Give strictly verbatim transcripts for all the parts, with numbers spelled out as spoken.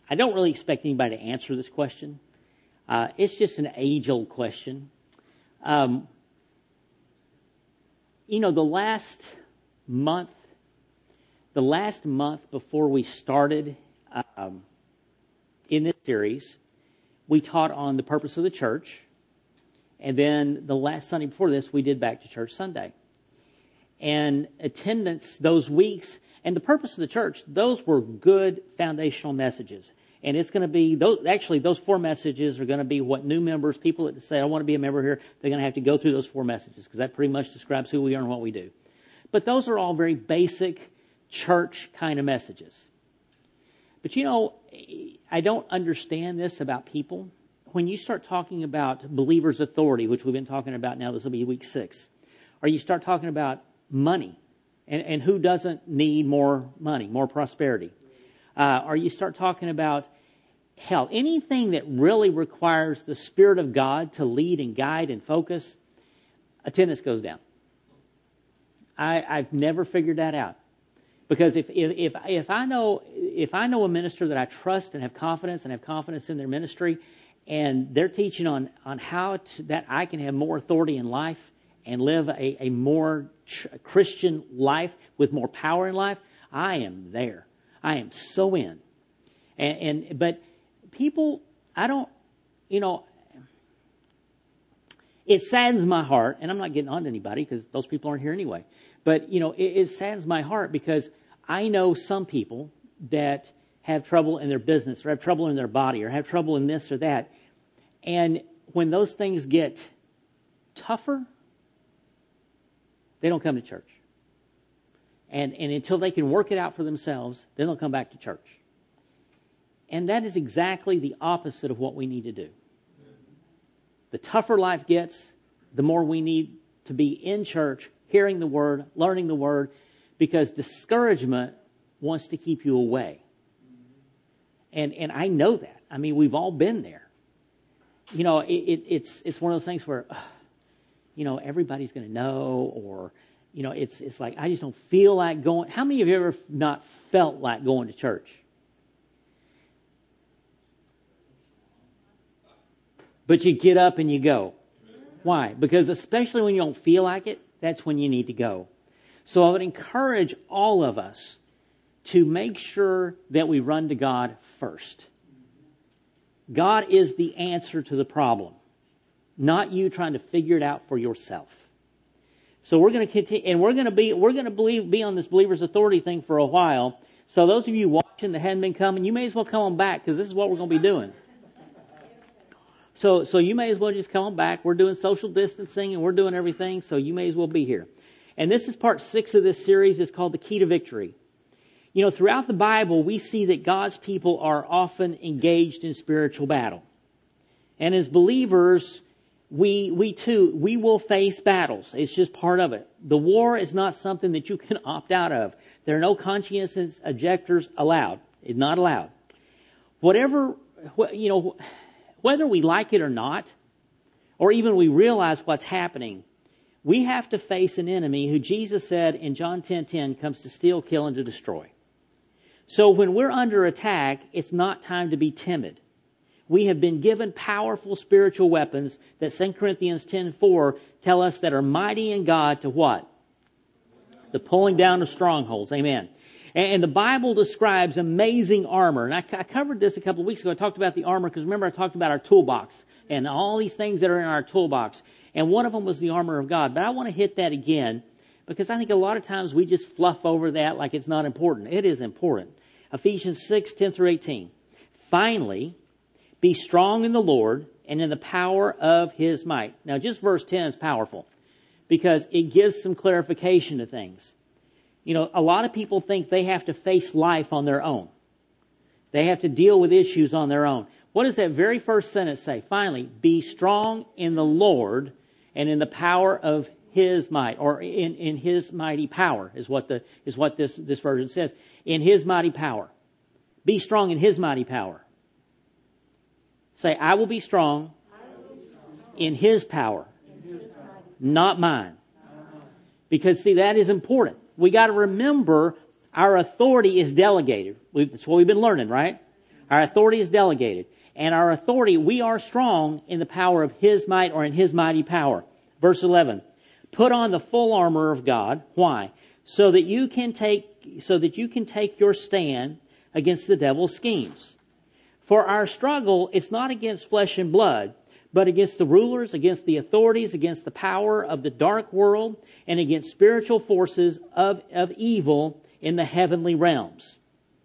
I don't really expect anybody to answer this question. Uh, it's just an age-old question. Um, you know, the last month, the last month before we started um, in this series, we taught on the purpose of the church. And then the last Sunday before this, we did Back to Church Sunday. And attendance those weeks and the purpose of the church, those were good foundational messages. And it's going to be, those, actually, those four messages are going to be what new members, people that say, I want to be a member here, they're going to have to go through those four messages because that pretty much describes who we are and what we do. But those are all very basic church kind of messages. But you know, I don't understand this about people. When you start talking about believers' authority, which we've been talking about now, this will be week six, or you start talking about money, and, and who doesn't need more money, more prosperity, uh, or you start talking about hell, anything that really requires the Spirit of God to lead and guide and focus, attendance goes down. I, I've never figured that out. Because if, if, if, if I know, if I know a minister that I trust and have confidence and have confidence in their ministry, and they're teaching on, on how to, that I can have more authority in life and live a, a more ch- Christian life with more power in life, I am there. I am so in. And, and but people, I don't, you know, it saddens my heart, and I'm not getting on to anybody because those people aren't here anyway. But, you know, it, it saddens my heart because I know some people that have trouble in their business or have trouble in their body or have trouble in this or that. And when those things get tougher, they don't come to church. And, and until they can work it out for themselves, then they'll come back to church. And that is exactly the opposite of what we need to do. The tougher life gets, the more we need to be in church, hearing the Word, learning the Word, because discouragement wants to keep you away. And and I know that. I mean, we've all been there. You know, it, it, it's it's one of those things where, uh, you know, everybody's going to know, or, you know, it's it's like, I just don't feel like going. How many of you ever not felt like going to church? But you get up and you go. Why? Because especially when you don't feel like it, that's when you need to go. So I would encourage all of us to make sure that we run to God first. God is the answer to the problem, not you trying to figure it out for yourself. So we're going to continue, and we're going to be we're going to believe be on this believer's authority thing for a while. So those of you watching that hadn't been coming, you may as well come on back because this is what we're going to be doing. So, so you may as well just come on back. We're doing social distancing and we're doing everything, so you may as well be here. And this is part six of this series. It's called The Key to Victory. You know, throughout the Bible, we see that God's people are often engaged in spiritual battle. And as believers, we, we too, we will face battles. It's just part of it. The war is not something that you can opt out of. There are no conscientious objectors allowed. It's not allowed. Whatever, you know, whether we like it or not, or even we realize what's happening, we have to face an enemy who Jesus said in John ten ten comes to steal, kill, and to destroy. So when we're under attack, it's not time to be timid. We have been given powerful spiritual weapons that Second Corinthians ten four tell us that are mighty in God to what? The pulling down of strongholds. Amen. And the Bible describes amazing armor. And I, I covered this a couple of weeks ago. I talked about the armor because remember I talked about our toolbox and all these things that are in our toolbox. And one of them was the armor of God. But I want to hit that again because I think a lot of times we just fluff over that like it's not important. It is important. Ephesians six, ten through eighteen. Finally, be strong in the Lord and in the power of His might. Now just verse ten is powerful because it gives some clarification to things. You know, a lot of people think they have to face life on their own. They have to deal with issues on their own. What does that very first sentence say? Finally, be strong in the Lord and in the power of His might, or in, in His mighty power is what the is what this, this version says. In His mighty power. Be strong in His mighty power. Say, I will be strong, will be strong. In His power, in His power. Not mine. Uh-huh. Because see, that is important. We got to remember our authority is delegated. We've, that's what we've been learning, right? Our authority is delegated. And our authority, we are strong in the power of His might or in His mighty power. Verse eleven. Put on the full armor of God. Why? So that you can take, so that you can take your stand against the devil's schemes. For our struggle is not against flesh and blood, but against the rulers, against the authorities, against the power of the dark world, and against spiritual forces of, of evil in the heavenly realms.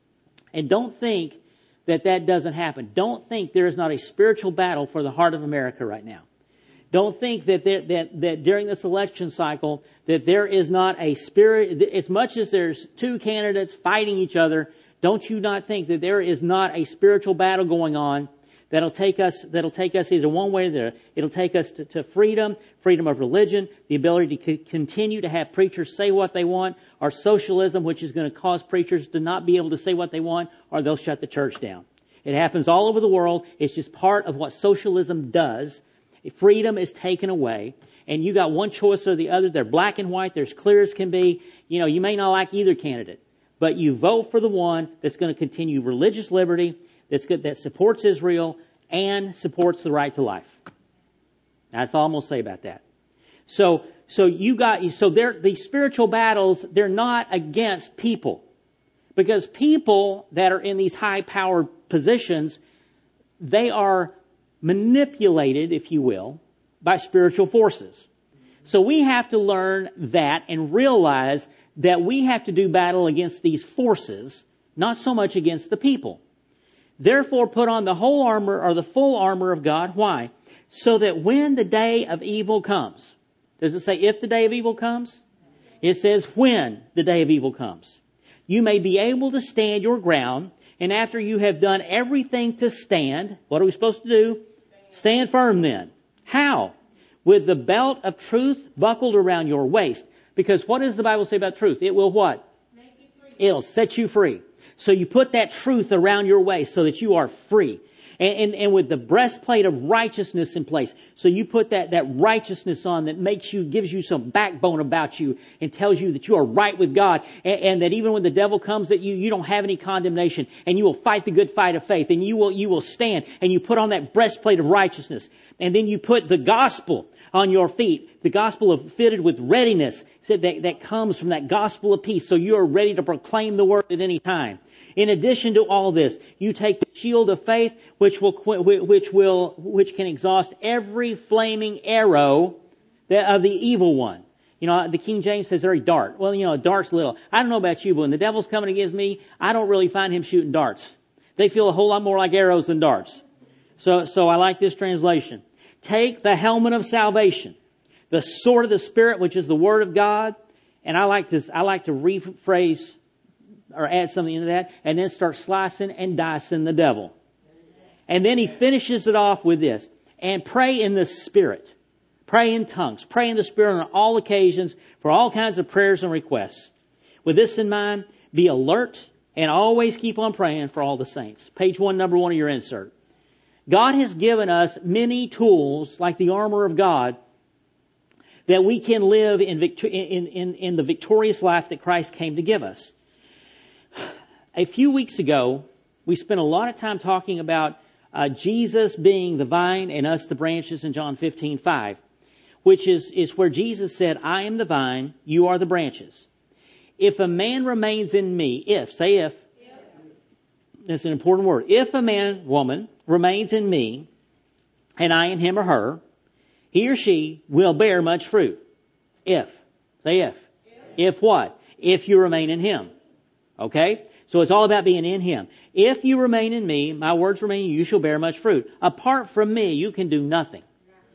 And don't think that that doesn't happen. Don't think there is not a spiritual battle for the heart of America right now. Don't think that there, that that during this election cycle that there is not a spirit, as much as there's two candidates fighting each other, don't you not think that there is not a spiritual battle going on that'll take us, that'll take us either one way or the other. It'll take us to, to freedom, freedom of religion, the ability to c- continue to have preachers say what they want, or socialism, which is going to cause preachers to not be able to say what they want, or they'll shut the church down. It happens all over the world. It's just part of what socialism does. Freedom is taken away, and you got one choice or the other. They're black and white. They're as clear as can be. You know, you may not like either candidate, but you vote for the one that's going to continue religious liberty, that's good, that supports Israel and supports the right to life. That's all I'm going to say about that. So, so you got, so they're, these spiritual battles, they're not against people. Because people that are in these high-powered positions, they are manipulated, if you will, by spiritual forces. So we have to learn that and realize that we have to do battle against these forces, not so much against the people. Therefore, put on the whole armor or the full armor of God. Why? So that when the day of evil comes. Does it say if the day of evil comes? It says when the day of evil comes. You may be able to stand your ground, and after you have done everything to stand, what are we supposed to do? Stand firm then. How? With the belt of truth buckled around your waist. Because what does the Bible say about truth? It will what? Make you free. It'll set you free. So you put that truth around your waist so that you are free. And, and, and with the breastplate of righteousness in place. So you put that, that righteousness on that makes you, gives you some backbone about you and tells you that you are right with God. And, and that even when the devil comes at you, you don't have any condemnation. And you will fight the good fight of faith. And you will, you will stand and you put on that breastplate of righteousness. And then you put the gospel on your feet. The gospel of fitted with readiness that, that comes from that gospel of peace. So you are ready to proclaim the word at any time. In addition to all this, you take the shield of faith, which will, which will, which can exhaust every flaming arrow of the evil one. You know, the King James says every dart. Well, you know, a dart's little. I don't know about you, but when the devil's coming against me, I don't really find him shooting darts. They feel a whole lot more like arrows than darts. So, so I like this translation. Take the helmet of salvation, the sword of the Spirit, which is the Word of God. And I like to, I like to rephrase or add something into that, and then start slicing and dicing the devil. And then he finishes it off with this. And pray in the Spirit. Pray in tongues. Pray in the Spirit on all occasions for all kinds of prayers and requests. With this in mind, be alert and always keep on praying for all the saints. Page one, number one of your insert. God has given us many tools, like the armor of God, that we can live in, victor- in, in, in the victorious life that Christ came to give us. A few weeks ago, we spent a lot of time talking about uh, Jesus being the vine and us the branches in John fifteen five, which is, is where Jesus said, I am the vine, you are the branches. If a man remains in me, if, say if, if. That's an important word. If a man, woman, remains in me, and I in him or her, he or she will bear much fruit. If. Say if. If, if what? If you remain in him. Okay? So it's all about being in him. If you remain in me, my words remain in you, you shall bear much fruit. Apart from me, you can do nothing.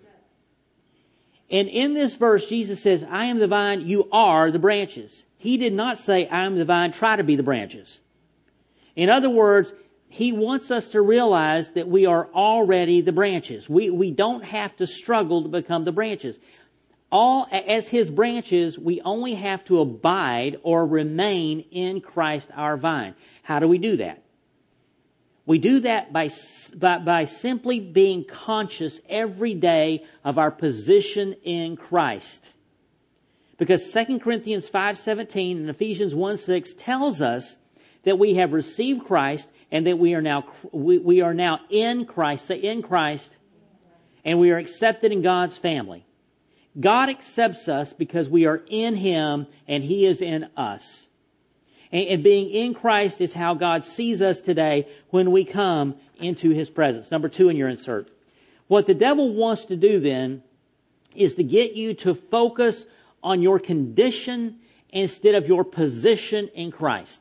And in this verse, Jesus says, I am the vine, you are the branches. He did not say, I am the vine, try to be the branches. In other words, he wants us to realize that we are already the branches. We, we don't have to struggle to become the branches. All, as his branches, we only have to abide or remain in Christ our vine. How do we do that? We do that by, by, by simply being conscious every day of our position in Christ. Because Second Corinthians five seventeen and Ephesians one six tells us that we have received Christ and that we are now we, we are now in Christ. Say in Christ. And we are accepted in God's family. God accepts us because we are in Him and He is in us. And, and being in Christ is how God sees us today when we come into His presence. Number two in your insert. What the devil wants to do then is to get you to focus on your condition instead of your position in Christ.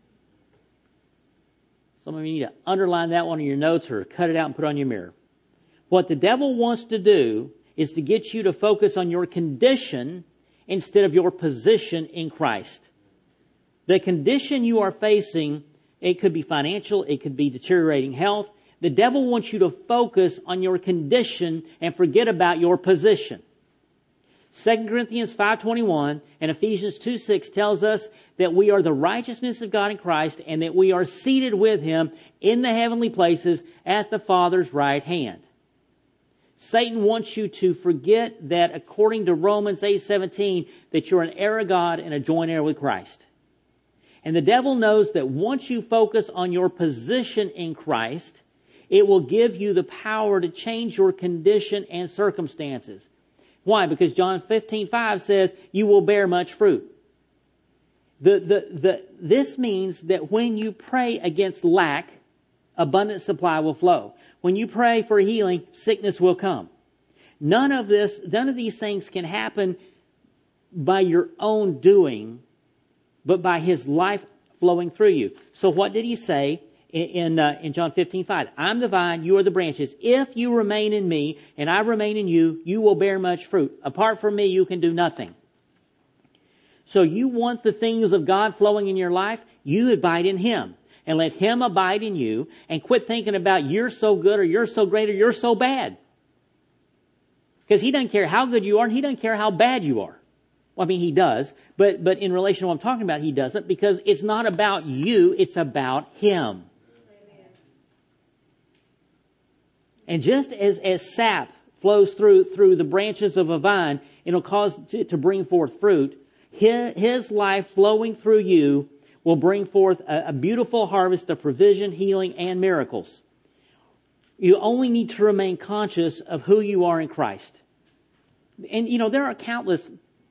Some of you need to underline that one in your notes or cut it out and put it on your mirror. What the devil wants to do is to get you to focus on your condition instead of your position in Christ. The condition you are facing, it could be financial, it could be deteriorating health. The devil wants you to focus on your condition and forget about your position. Second Corinthians five twenty-one and Ephesians two six tells us that we are the righteousness of God in Christ and that we are seated with Him in the heavenly places at the Father's right hand. Satan wants you to forget that according to Romans eight seventeen that you're an heir of God and a joint heir with Christ. And the devil knows that once you focus on your position in Christ, it will give you the power to change your condition and circumstances. Why? Because John fifteen five says, you will bear much fruit. The, the, the, this means that when you pray against lack, abundant supply will flow. When you pray for healing, sickness will come. None of this, none of these things can happen by your own doing, but by His life flowing through you. So what did He say in, in, uh, in John fifteen five? I'm the vine, you are the branches. If you remain in me and I remain in you, you will bear much fruit. Apart from me, you can do nothing. So you want the things of God flowing in your life, you abide in Him. And let Him abide in you and quit thinking about you're so good or you're so great or you're so bad. Because He doesn't care how good you are and He doesn't care how bad you are. Well, I mean, He does, but, but in relation to what I'm talking about, He doesn't, because it's not about you, it's about Him. Amen. And just as, as sap flows through, through the branches of a vine, it'll cause it to bring forth fruit, His, His life flowing through you will bring forth a, a beautiful harvest of provision, healing, and miracles. You only need to remain conscious of who you are in Christ. And, you know, there are countless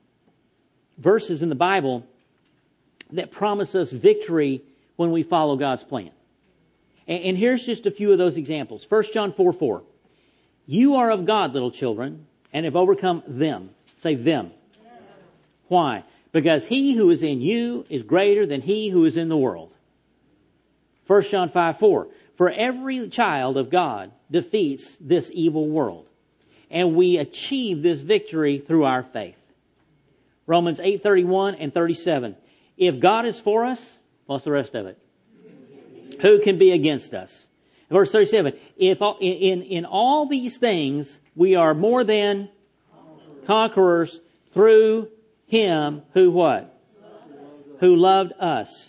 verses in the Bible that promise us victory when we follow God's plan. And, and here's just a few of those examples. First John four four. You are of God, little children, and have overcome them. Say them. Why? Because he who is in you is greater than he who is in the world. First John five four. For every child of God defeats this evil world. And we achieve this victory through our faith. Romans eight thirty-one and thirty-seven. If God is for us, what's the rest of it? Who can be against us? Verse thirty-seven. If in, in all these things we are more than conquerors through Him who what? Who loved us.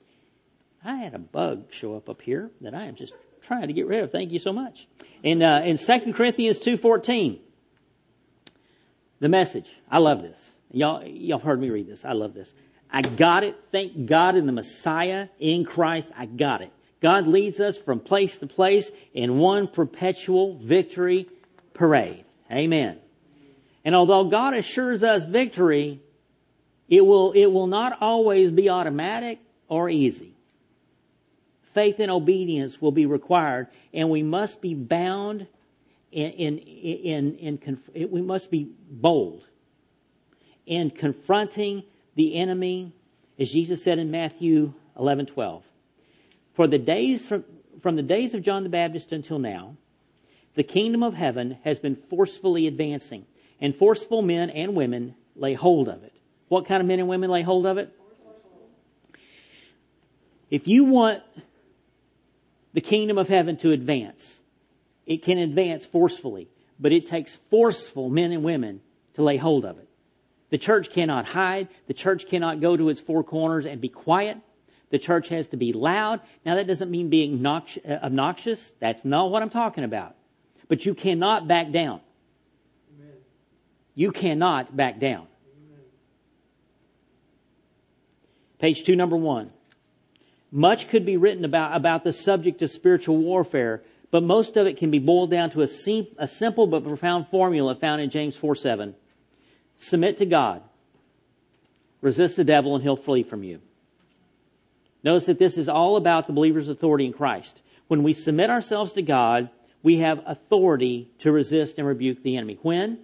I had a bug show up up here that I am just trying to get rid of. Thank you so much. In uh, in Second Corinthians two fourteen, the Message. I love this. Y'all, y'all heard me read this. I love this. I got it. Thank God in the Messiah, in Christ, I got it. God leads us from place to place in one perpetual victory parade. Amen. And although God assures us victory, it will, it will not always be automatic or easy. Faith and obedience will be required, and we must be bound in, in, in, in, in we must be bold in confronting the enemy, as Jesus said in Matthew eleven twelve. For the days from, from the days of John the Baptist until now, the kingdom of heaven has been forcefully advancing, and forceful men and women lay hold of it. What kind of men and women lay hold of it? If you want the kingdom of heaven to advance, it can advance forcefully, but it takes forceful men and women to lay hold of it. The church cannot hide. The church cannot go to its four corners and be quiet. The church has to be loud. Now, that doesn't mean being obnoxious. That's not what I'm talking about. But you cannot back down. Amen. You cannot back down. Amen. Page two, number one. Much could be written about, about the subject of spiritual warfare, but most of it can be boiled down to a, sim, a simple but profound formula found in James four seven. Submit to God. Resist the devil and he'll flee from you. Notice that this is all about the believer's authority in Christ. When we submit ourselves to God, we have authority to resist and rebuke the enemy. When?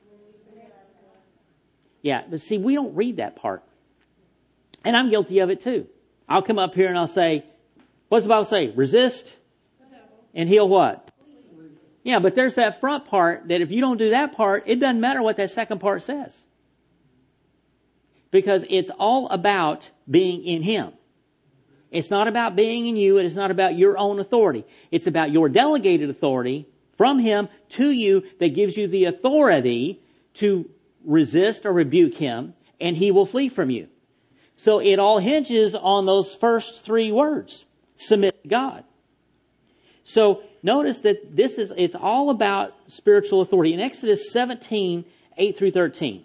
Yeah, but see, we don't read that part. And I'm guilty of it too. I'll come up here and I'll say, what's the Bible say? Resist and he'll what? Yeah, but there's that front part that if you don't do that part, it doesn't matter what that second part says. Because it's all about being in Him. It's not about being in you. It is not about your own authority. It's about your delegated authority from Him to you that gives you the authority to resist or rebuke Him, and He will flee from you. So it all hinges on those first three words. Submit to God. So notice that this is, it's all about spiritual authority. In Exodus seventeen, eight through thirteen,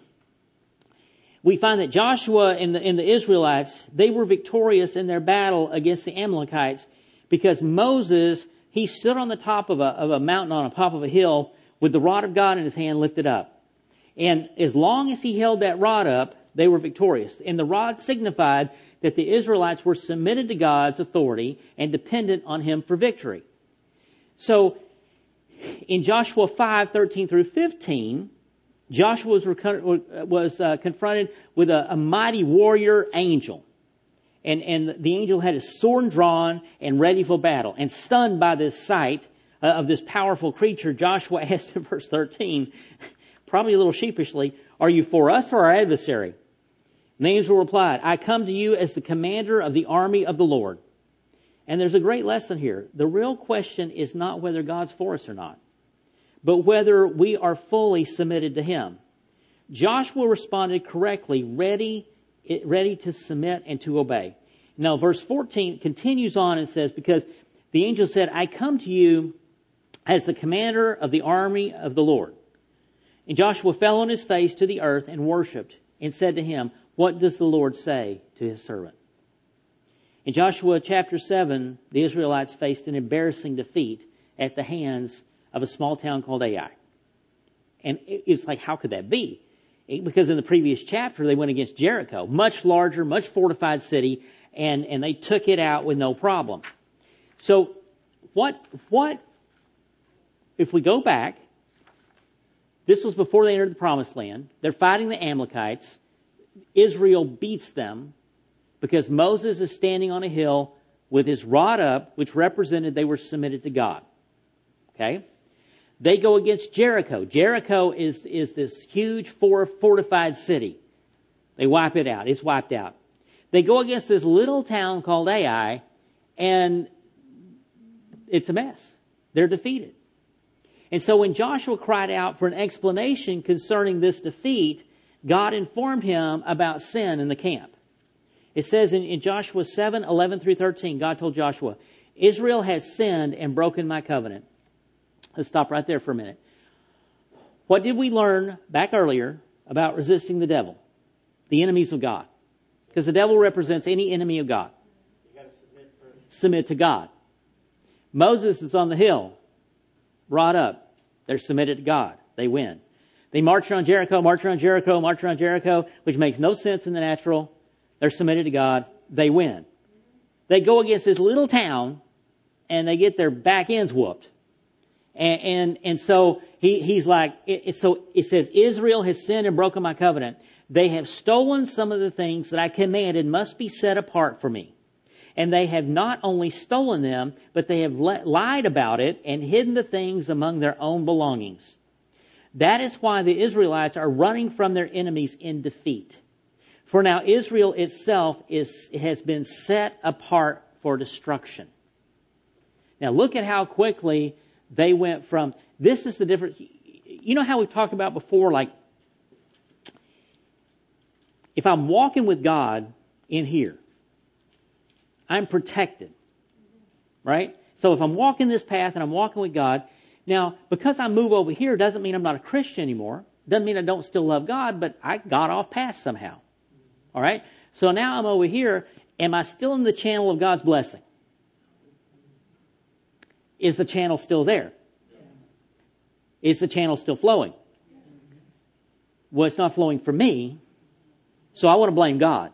we find that Joshua and the, and the Israelites, they were victorious in their battle against the Amalekites because Moses, he stood on the top of a, of a mountain on the top of a hill with the rod of God in his hand lifted up. And as long as he held that rod up, they were victorious. And the rod signified that the Israelites were submitted to God's authority and dependent on Him for victory. So, in Joshua five, thirteen through fifteen, Joshua was, was uh, confronted with a, a mighty warrior angel. And, and the angel had his sword drawn and ready for battle. And stunned by this sight uh, of this powerful creature, Joshua asked in verse thirteen, probably a little sheepishly, are you for us or our adversary? And the angel replied, I come to you as the commander of the army of the Lord. And there's a great lesson here. The real question is not whether God's for us or not, but whether we are fully submitted to Him. Joshua responded correctly, ready, ready to submit and to obey. Now, verse fourteen continues on and says, because the angel said, I come to you as the commander of the army of the Lord. And Joshua fell on his face to the earth and worshipped and said to him, what does the Lord say to His servant? In Joshua chapter seven, the Israelites faced an embarrassing defeat at the hands of a small town called Ai. And it's like, how could that be? Because in the previous chapter, they went against Jericho, much larger, much fortified city, and, and they took it out with no problem. So what, what, if we go back, this was before they entered the promised land. They're fighting the Amalekites. Israel beats them because Moses is standing on a hill with his rod up, which represented they were submitted to God. Okay? They go against Jericho. Jericho is, is this huge fortified city. They wipe it out. It's wiped out. They go against this little town called Ai, and it's a mess. They're defeated. And so when Joshua cried out for an explanation concerning this defeat, God informed him about sin in the camp. It says in, in Joshua seven, eleven through thirteen, God told Joshua, Israel has sinned and broken my covenant. Let's stop right there for a minute. What did we learn back earlier about resisting the devil? The enemies of God. Because the devil represents any enemy of God. You got to submit first. Submit to God. Moses is on the hill, rod up. They're submitted to God. They win. They march around Jericho, march around Jericho, march around Jericho, which makes no sense in the natural. They're submitted to God. They win. They go against this little town, and they get their back ends whooped. And and, and so he, he's like, it, so it says, Israel has sinned and broken my covenant. They have stolen some of the things that I commanded must be set apart for me. And they have not only stolen them, but they have li- lied about it and hidden the things among their own belongings. That is why the Israelites are running from their enemies in defeat. For now Israel itself is has been set apart for destruction. Now look at how quickly they went from, this is the difference. You know how we've talked about before, like, if I'm walking with God in here, I'm protected, right? So if I'm walking this path and I'm walking with God, now, because I move over here doesn't mean I'm not a Christian anymore. Doesn't mean I don't still love God, but I got off path somehow. All right? So now I'm over here, Am I still in the channel of God's blessing? Is the channel still there? Is the channel still flowing? Well, it's not flowing for me, so I want to blame God.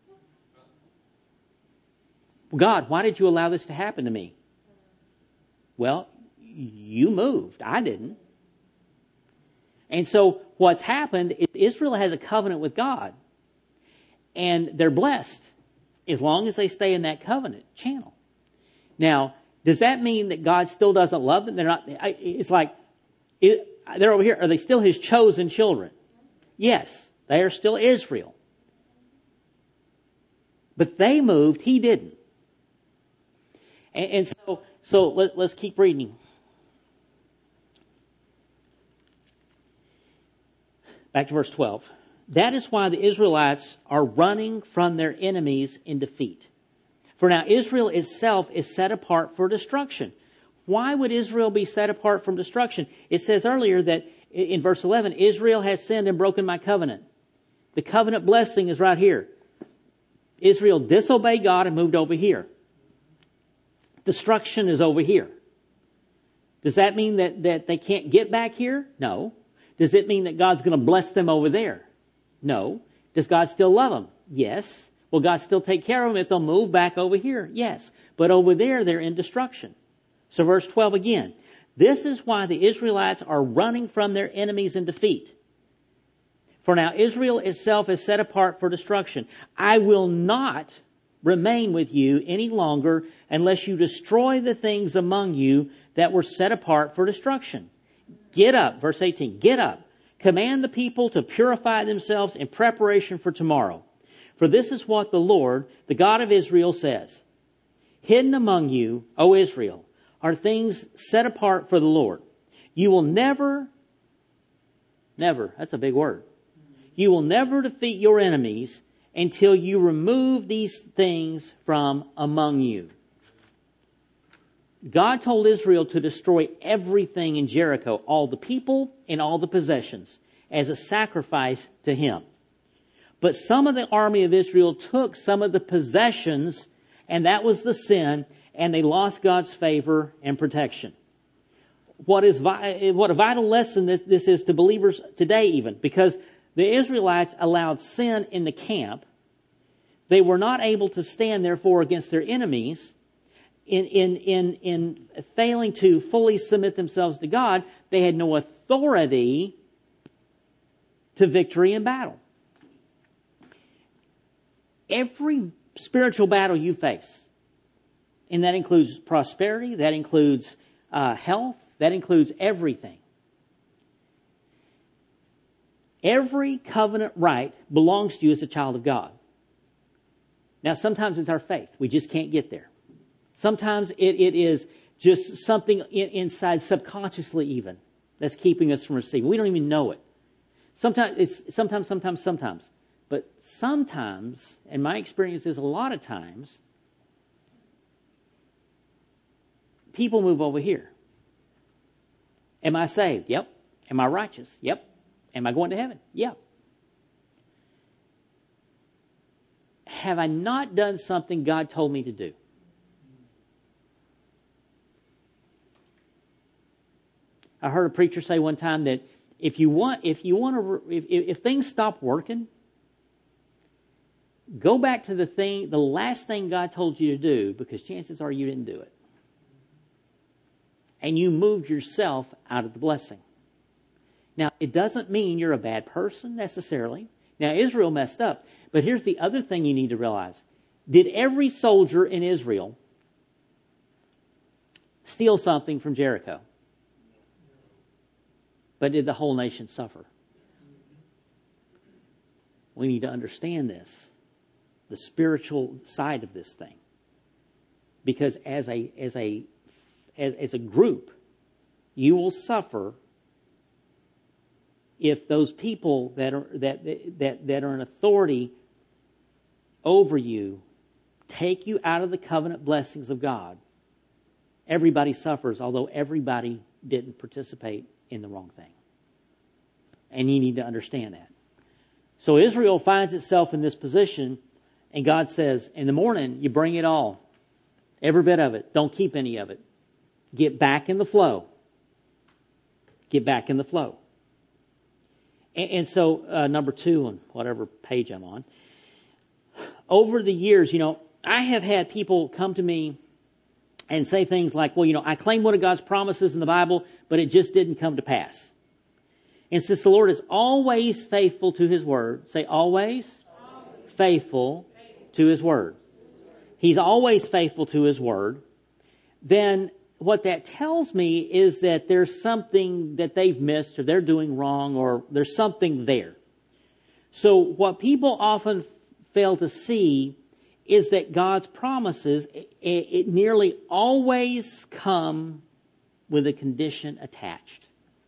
God, why did you allow this to happen to me? Well, you moved. I didn't. And so what's happened is Israel has a covenant with God. And they're blessed as long as they stay in that covenant channel. Now, does that mean that God still doesn't love them? They're not. It's like, they're over here. Are they still His chosen children? Yes, they are still Israel. But they moved, He didn't. And, and so, so let, let's keep reading. Back to verse twelve. That is why the Israelites are running from their enemies in defeat. For now Israel itself is set apart for destruction. Why would Israel be set apart from destruction? It says earlier that in verse eleven, Israel has sinned and broken my covenant. The covenant blessing is right here. Israel disobeyed God and moved over here. Destruction is over here. Does that mean that, that they can't get back here? No. Does it mean that God's going to bless them over there? No. Does God still love them? Yes. Will God still take care of them if they'll move back over here? Yes. But over there, they're in destruction. So verse twelve again. This is why the Israelites are running from their enemies in defeat. For now Israel itself is set apart for destruction. I will not remain with you any longer unless you destroy the things among you that were set apart for destruction. Get up, verse eighteen, get up. Command the people to purify themselves in preparation for tomorrow. For this is what the Lord, the God of Israel, says. Hidden among you, O Israel, are things set apart for the Lord. You will never, never, that's a big word. You will never defeat your enemies until you remove these things from among you. God told Israel to destroy everything in Jericho, all the people and all the possessions, as a sacrifice to Him. But some of the army of Israel took some of the possessions, and that was the sin, and they lost God's favor and protection. What is what a vital lesson this, this is to believers today even, because the Israelites allowed sin in the camp. They were not able to stand, therefore, against their enemies. In, in, in, in failing to fully submit themselves to God, they had no authority to victory in battle. Every spiritual battle you face, and that includes prosperity, that includes uh, health, that includes everything. Every covenant right belongs to you as a child of God. Now, sometimes it's our faith. We just can't get there. Sometimes it, it is just something in, inside subconsciously even that's keeping us from receiving. We don't even know it. Sometimes it's sometimes, sometimes, sometimes. But sometimes, and my experience is a lot of times, people move over here. Am I saved? Yep. Am I righteous? Yep. Am I going to heaven? Yep. Have I not done something God told me to do? I heard a preacher say one time that if you want, if you want to, if, if things stop working, go back to the thing, the last thing God told you to do, because chances are you didn't do it. And you moved yourself out of the blessing. Now, it doesn't mean you're a bad person necessarily. Now, Israel messed up. But here's the other thing you need to realize. Did every soldier in Israel steal something from Jericho? But did the whole nation suffer? We need to understand this, the spiritual side of this thing. Because as a as a as, as a group, you will suffer if those people that are that that that are in authority over you take you out of the covenant blessings of God. Everybody suffers, although everybody didn't participate in the wrong thing. And you need to understand that. So Israel finds itself in this position, And God says, in the morning, you bring it all. Every bit of it. Don't keep any of it. Get back in the flow. Get back in the flow. And, and so, uh, number two on whatever page I'm on. Over the years, you know, I have had people come to me and say things like, well, you know, I claim one of God's promises in the Bible, but it just didn't come to pass. And since the Lord is always faithful to His Word, say always, always. Faithful to His Word. He's always faithful to His Word. Then what that tells me is that there's something that they've missed or they're doing wrong or there's something there. So what people often fail to see is that God's promises, it, it nearly always come with a condition attached.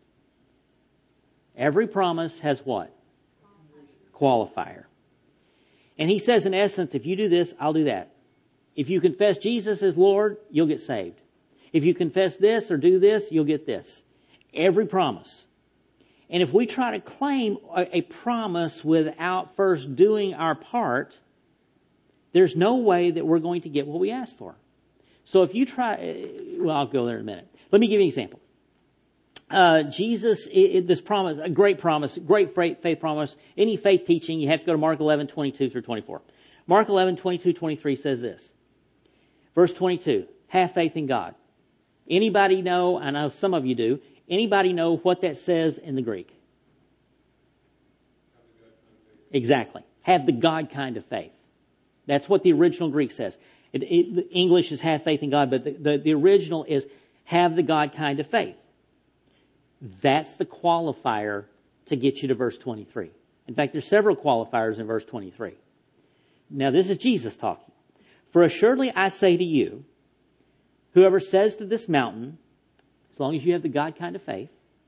Every promise has what? Qualifier. And He says in essence, if you do this, I'll do that. If you confess Jesus as Lord, you'll get saved. If you confess this or do this, you'll get this. Every promise. And if we try to claim a, a promise without first doing our part, there's no way that we're going to get what we asked for. So if you try, well, I'll go there in a minute. Let me give you an example. Uh, Jesus, it, it, this promise, a great promise, great faith, faith promise. Any faith teaching, you have to go to Mark eleven, twenty-two through twenty-four. Mark eleven, twenty-two, twenty-three says this. Verse twenty-two, have faith in God. Anybody know, I know some of you do, anybody know what that says in the Greek? Exactly. Have the God kind of faith. That's what the original Greek says. It, it, the English is have faith in God, but the, the, the original is have the God kind of faith. That's the qualifier to get you to verse twenty-three. In fact, there's several qualifiers in verse twenty-three. Now, this is Jesus talking. For assuredly I say to you, whoever says to this mountain, as long as you have the God kind of faith,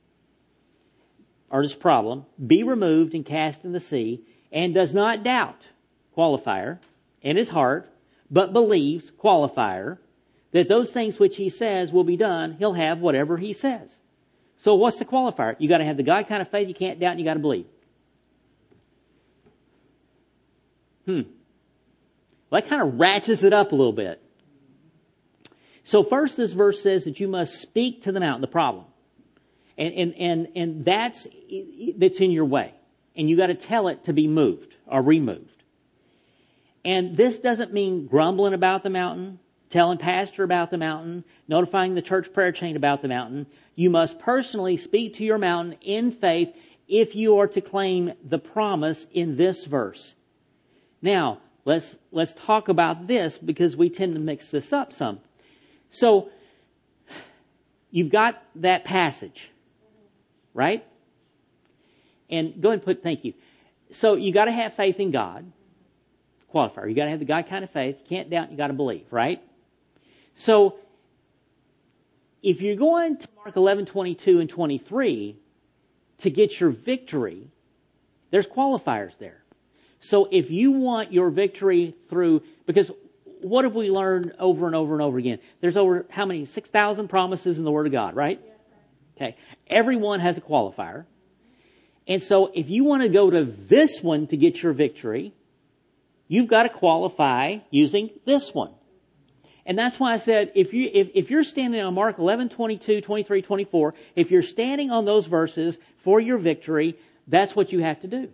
or this problem, be removed and cast in the sea, and does not doubt, qualifier, in his heart, but believes, qualifier, that those things which he says will be done, he'll have whatever he says. So what's the qualifier? You got to have the God kind of faith, you can't doubt, and you got to believe. Hmm. Well, that kind of ratchets it up a little bit. So first this verse says that you must speak to the mountain, the problem. And, and, and, and that's, that's in your way. And you got to tell it to be moved or removed. And this doesn't mean grumbling about the mountain, telling pastor about the mountain, notifying the church prayer chain about the mountain. You must personally speak to your mountain in faith if you are to claim the promise in this verse. Now, let's, let's talk about this because we tend to mix this up some. So, you've got that passage, right? And go ahead and put, thank you. So, you got to have faith in God. Qualifier. You got to have the God kind of faith. You can't doubt, you got to believe, right? So, if you're going to Mark eleven, twenty-two and twenty-three to get your victory, there's qualifiers there. So, if you want your victory through, because what have we learned over and over and over again? There's over, how many? six thousand promises in the Word of God, right? Yes, okay. Everyone has a qualifier. And so if you want to go to this one to get your victory, you've got to qualify using this one. And that's why I said, if, you, if, if you're standing on Mark eleven, twenty-two, twenty-three, twenty-four, if you're standing on those verses for your victory, that's what you have to do.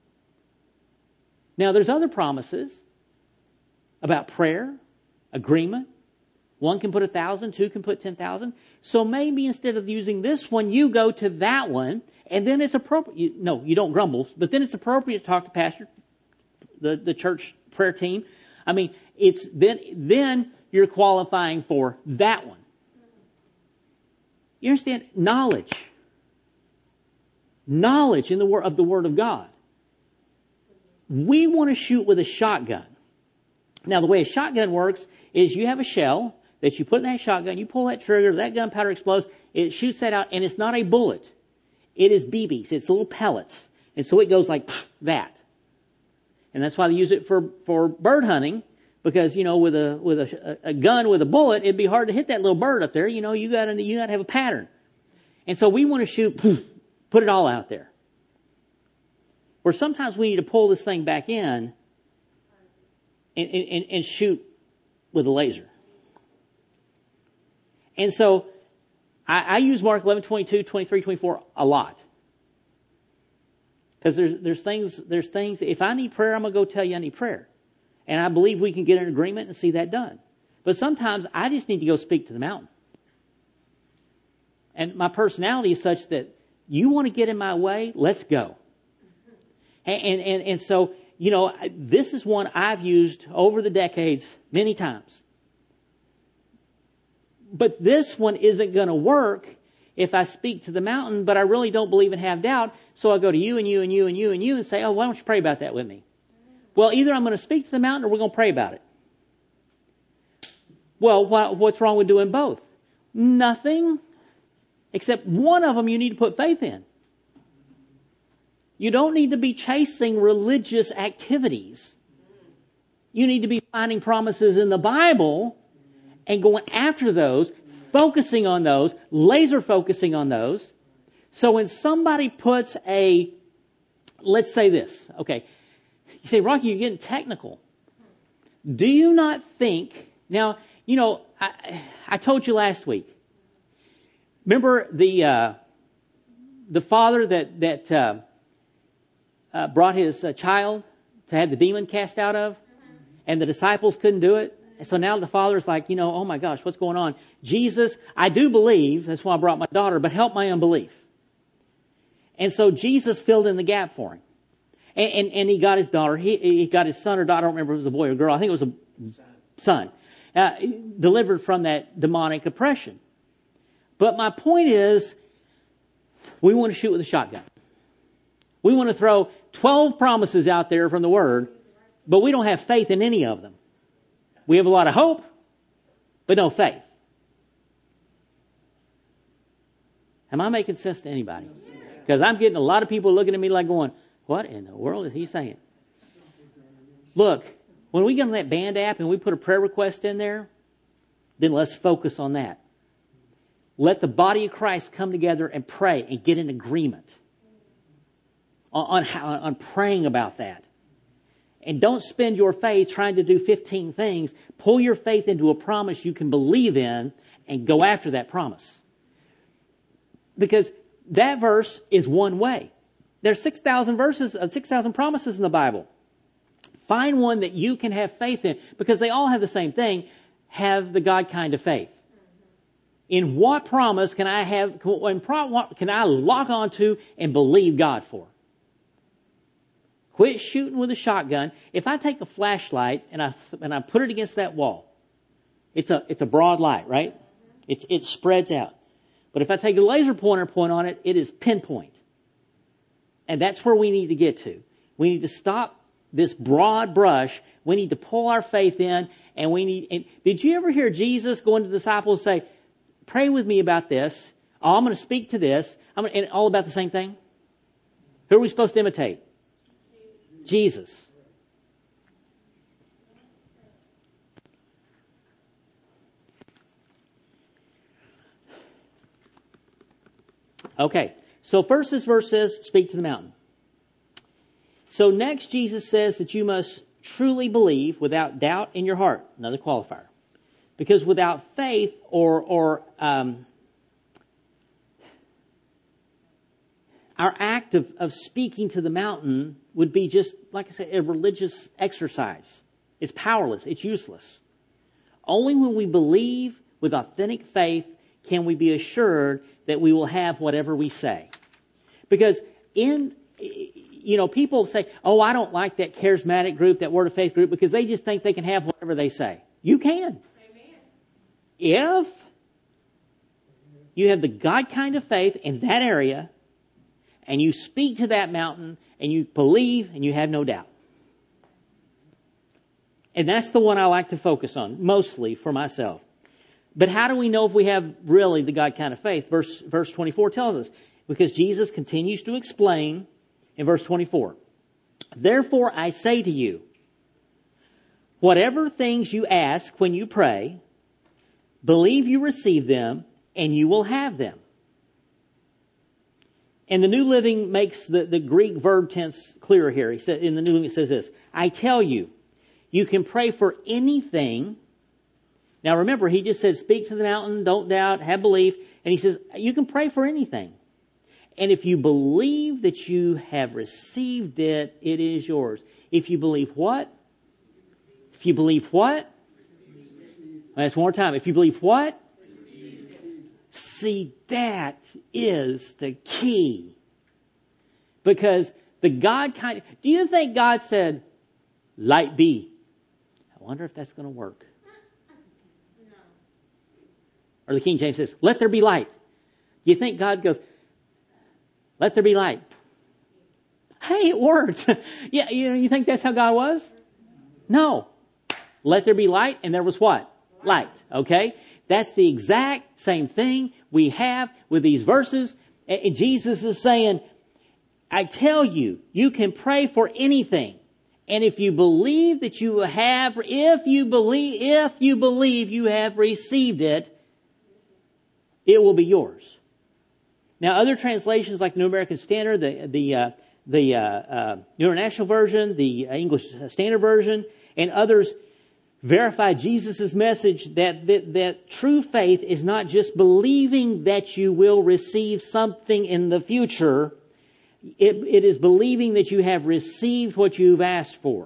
Now, there's other promises about prayer, agreement. One can put a thousand, two can put ten thousand. So maybe instead of using this one, you go to that one, and then it's appropriate. You, no, you don't grumble, but then it's appropriate to talk to pastor, the, the church prayer team. I mean, it's then then you're qualifying for that one. You understand? Knowledge. Knowledge in the word of the Word of God. We want to shoot with a shotgun. Now, the way a shotgun works is you have a shell that you put in that shotgun, you pull that trigger, that gunpowder explodes, it shoots that out, and it's not a bullet. It is B Bs. It's little pellets. And so it goes like that. And that's why they use it for, for bird hunting, because, you know, with a, with a, a gun with a bullet, it'd be hard to hit that little bird up there. You know, you gotta, you gotta have a pattern. And so we want to shoot, put it all out there. Where sometimes we need to pull this thing back in and, and, and shoot with a laser. And so I, I use Mark eleven, twenty-two, twenty-three, twenty-four a lot. Because there's, there's things, there's things, if I need prayer, I'm going to go tell you I need prayer. And I believe we can get an agreement and see that done. But sometimes I just need to go speak to the mountain. And my personality is such that you want to get in my way, let's go. And, and, and, and so, you know, this is one I've used over the decades many times. But this one isn't going to work if I speak to the mountain, but I really don't believe and have doubt. So I go to you and you and you and you and you and say, oh, why don't you pray about that with me? Well, either I'm going to speak to the mountain or we're going to pray about it. Well, what's wrong with doing both? Nothing. Except one of them you need to put faith in. You don't need to be chasing religious activities. You need to be finding promises in the Bible and going after those, focusing on those, laser focusing on those. So when somebody puts a, let's say this, okay, you say, Rocky, you're getting technical. Do you not think, now, you know, I, I told you last week, remember the uh, the father that that uh, uh, brought his uh, child to have the demon cast out of, and the disciples couldn't do it. And so now the father's like, you know, oh my gosh, what's going on? Jesus, I do believe, that's why I brought my daughter, but help my unbelief. And so Jesus filled in the gap for him. And, and, and he got his daughter, he, he got his son or daughter, I don't remember if it was a boy or a girl, I think it was a son, uh, delivered from that demonic oppression. But my point is, we want to shoot with a shotgun. We want to throw twelve promises out there from the Word, but we don't have faith in any of them. We have a lot of hope, but no faith. Am I making sense to anybody? Because I'm getting a lot of people looking at me like going, what in the world is he saying? Look, when we get on that band app and we put a prayer request in there, then let's focus on that. Let the body of Christ come together and pray and get in agreement on, on, how, on praying about that. And don't spend your faith trying to do fifteen things. Pull your faith into a promise you can believe in and go after that promise. Because that verse is one way. There's six thousand verses, uh, six thousand promises in the Bible. Find one that you can have faith in, because they all have the same thing. Have the God kind of faith. In what promise can I have, can I lock onto and believe God for? Quit shooting with a shotgun. If I take a flashlight and I and I put it against that wall, it's a it's a broad light, right? It's it spreads out. But if I take a laser pointer point on it, it is pinpoint. And that's where we need to get to. We need to stop this broad brush. We need to pull our faith in, and we need. And did you ever hear Jesus going to the disciples and say, "Pray with me about this. Oh, I'm going to speak to this." I'm gonna, and all about the same thing. Who are we supposed to imitate? Jesus. Okay, so first this verse says, speak to the mountain. So next Jesus says that you must truly believe without doubt in your heart. Another qualifier. Because without faith or, or um, our act of, of speaking to the mountain would be just, like I said, a religious exercise. It's powerless. It's useless. Only when we believe with authentic faith can we be assured that we will have whatever we say. Because in, you know, people say, oh, I don't like that charismatic group, that Word of Faith group, because they just think they can have whatever they say. You can. Amen. If you have the God kind of faith in that area, and you speak to that mountain, and you believe, and you have no doubt. And that's the one I like to focus on, mostly for myself. But how do we know if we have really the God kind of faith? Verse, verse twenty-four tells us. Because Jesus continues to explain in verse twenty-four. Therefore I say to you, whatever things you ask when you pray, believe you receive them, and you will have them. And the New Living makes the, the Greek verb tense clearer here. He said, in the New Living it says this, I tell you, You can pray for anything. Now remember, he just said, speak to the mountain, don't doubt, have belief. And he says, you can pray for anything. And if you believe that you have received it, it is yours. If you believe what? If you believe what? That's one more time. If you believe what? See, that is the key. Because the God kind of... Do you think God said, light be? I wonder if that's going to work. Or the King James says, let there be light. You think God goes, let there be light? Hey, it worked. Yeah, you know, you think that's how God was? No. Let there be light, and there was what? Light. Okay? That's the exact same thing we have with these verses. And Jesus is saying, I tell you, you can pray for anything. And if you believe that you have, if you believe, if you believe you have received it, it will be yours. Now, other translations like New American Standard, the the uh, the uh, uh, New International Version, the English Standard Version, and others verify Jesus' message that, that that true faith is not just believing that you will receive something in the future. It, it is believing that you have received what you've asked for.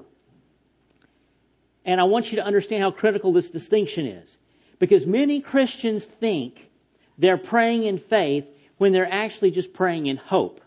And I want you to understand how critical this distinction is. Because many Christians think they're praying in faith when they're actually just praying in hope.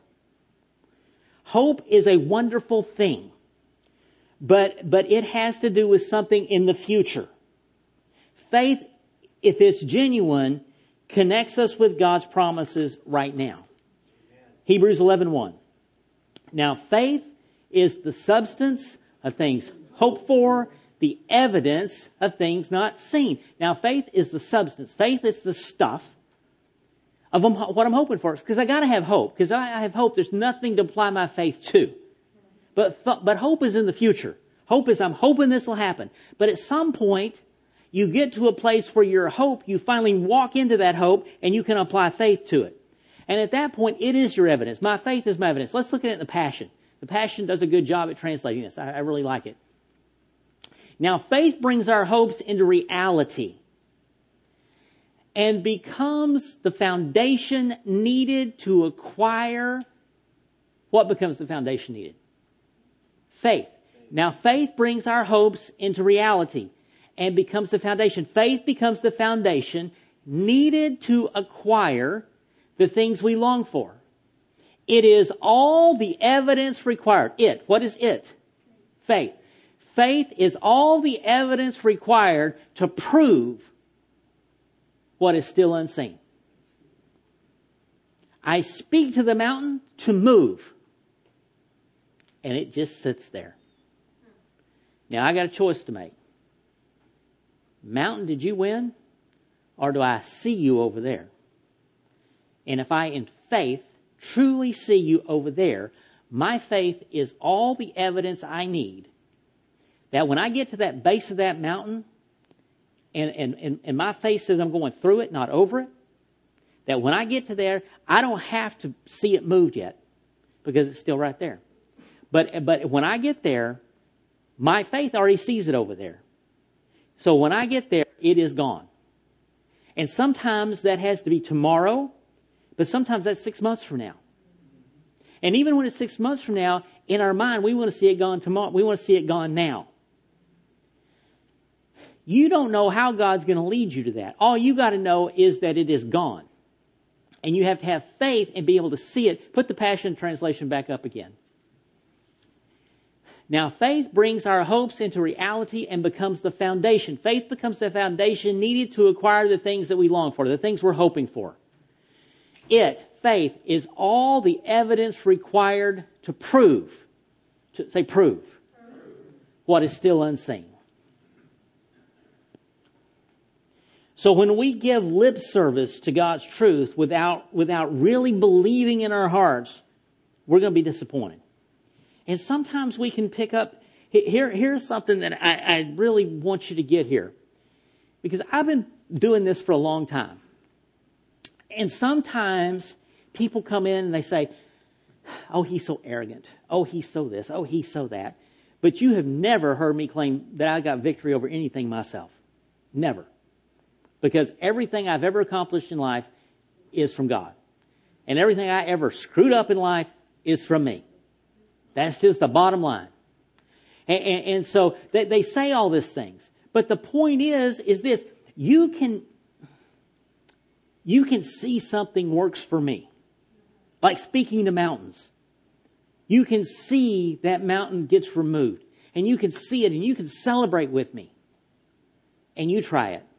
Hope is a wonderful thing, but, but it has to do with something in the future. Faith, if it's genuine, connects us with God's promises right now. Hebrews eleven one. Now, faith is the substance of things hoped for, the evidence of things not seen. Now, faith is the substance. Faith is the stuff of what I'm hoping for. Because I got to have hope. Because I have hope. There's nothing to apply my faith to. But but hope is in the future. Hope is I'm hoping this will happen. But at some point, you get to a place where your hope, you finally walk into that hope and you can apply faith to it. And at that point, it is your evidence. My faith is my evidence. Let's look at it in the Passion. The Passion does a good job at translating this. I, I really like it. Now, faith brings our hopes into reality and becomes the foundation needed to acquire. What becomes the foundation needed? Faith. Now, faith brings our hopes into reality and becomes the foundation. Faith becomes the foundation needed to acquire the things we long for. It is all the evidence required. It. What is it? Faith. Faith is all the evidence required to prove what is still unseen. I speak to the mountain to move, and it just sits there. Now, I got a choice to make. Mountain, did you win? Or do I see you over there? And if I, in faith, truly see you over there, my faith is all the evidence I need that when I get to that base of that mountain, and, and, and, and my faith says I'm going through it, not over it, that when I get to there, I don't have to see it moved yet because it's still right there. But, but when I get there, my faith already sees it over there. So when I get there, it is gone. And sometimes that has to be tomorrow, but sometimes that's six months from now. And even when it's six months from now, in our mind, we want to see it gone tomorrow. We want to see it gone now. You don't know how God's going to lead you to that. All you got to know is that it is gone. And you have to have faith and be able to see it. Put the Passion Translation back up again. Now, faith brings our hopes into reality and becomes the foundation. Faith becomes the foundation needed to acquire the things that we long for, the things we're hoping for. It, faith, is all the evidence required to prove, to say prove, what is still unseen. So when we give lip service to God's truth without, without really believing in our hearts, we're going to be disappointed. And sometimes we can pick up, here, here's something that I, I really want you to get here. Because I've been doing this for a long time. And sometimes people come in and they say, oh, he's so arrogant. Oh, he's so this. Oh, he's so that. But you have never heard me claim that I got victory over anything myself. Never. Because everything I've ever accomplished in life is from God. And everything I ever screwed up in life is from me. That's just the bottom line. And, and, and so they, they say all these things. But the point is, is this. You can, you can see something works for me. Like speaking to mountains. You can see that mountain gets removed. And you can see it and you can celebrate with me. And you try it.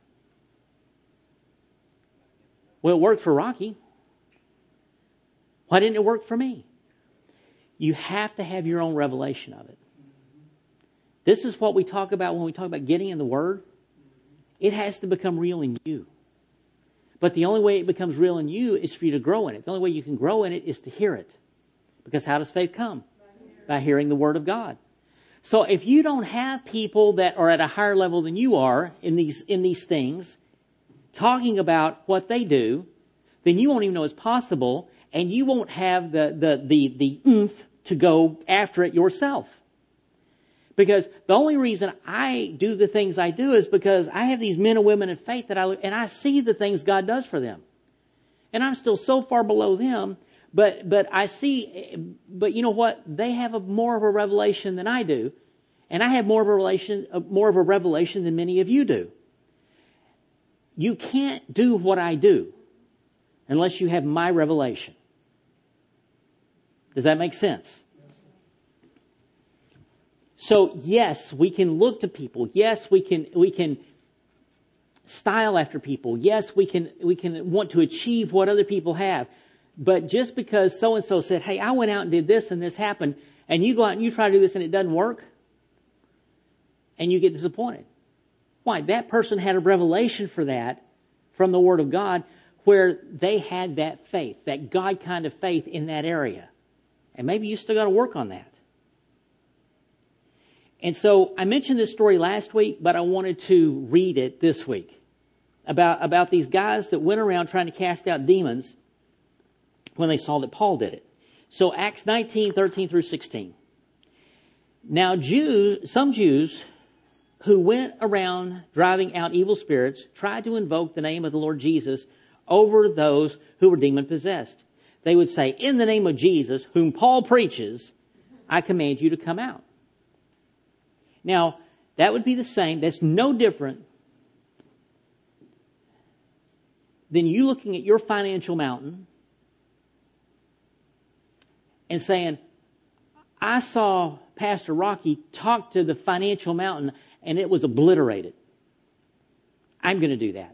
Well, it worked for Rocky. Why didn't it work for me? You have to have your own revelation of it. This is what we talk about when we talk about getting in the Word. It has to become real in you. But the only way it becomes real in you is for you to grow in it. The only way you can grow in it is to hear it. Because how does faith come? By hearing the Word of God. So if you don't have people that are at a higher level than you are in these, in these things, talking about what they do, then you won't even know it's possible, and you won't have the, the, the, the oomph to go after it yourself. Because the only reason I do the things I do is because I have these men and women of faith that I look, and I see the things God does for them. And I'm still so far below them, but, but I see, but you know what? They have a more of a revelation than I do. And I have more of a relation, more of a revelation than many of you do. You can't do what I do unless you have my revelation. Does that make sense? So yes, we can look to people. Yes, we can we can style after people. Yes, we can we can want to achieve what other people have. But just because so and so said, "Hey, I went out and did this and this happened," and you go out and you try to do this and it doesn't work, and you get disappointed. Why? That person had a revelation for that from the Word of God, where they had that faith, that God kind of faith in that area. And maybe you still got to work on that. And so I mentioned this story last week, but I wanted to read it this week. About, about these guys that went around trying to cast out demons when they saw that Paul did it. So Acts nineteen, thirteen through sixteen. Now Jews, some Jews who went around driving out evil spirits tried to invoke the name of the Lord Jesus over those who were demon-possessed. They would say, "In the name of Jesus, whom Paul preaches, I command you to come out." Now, that would be the same. That's no different than you looking at your financial mountain and saying, "I saw Pastor Rocky talk to the financial mountain and it was obliterated. I'm going to do that."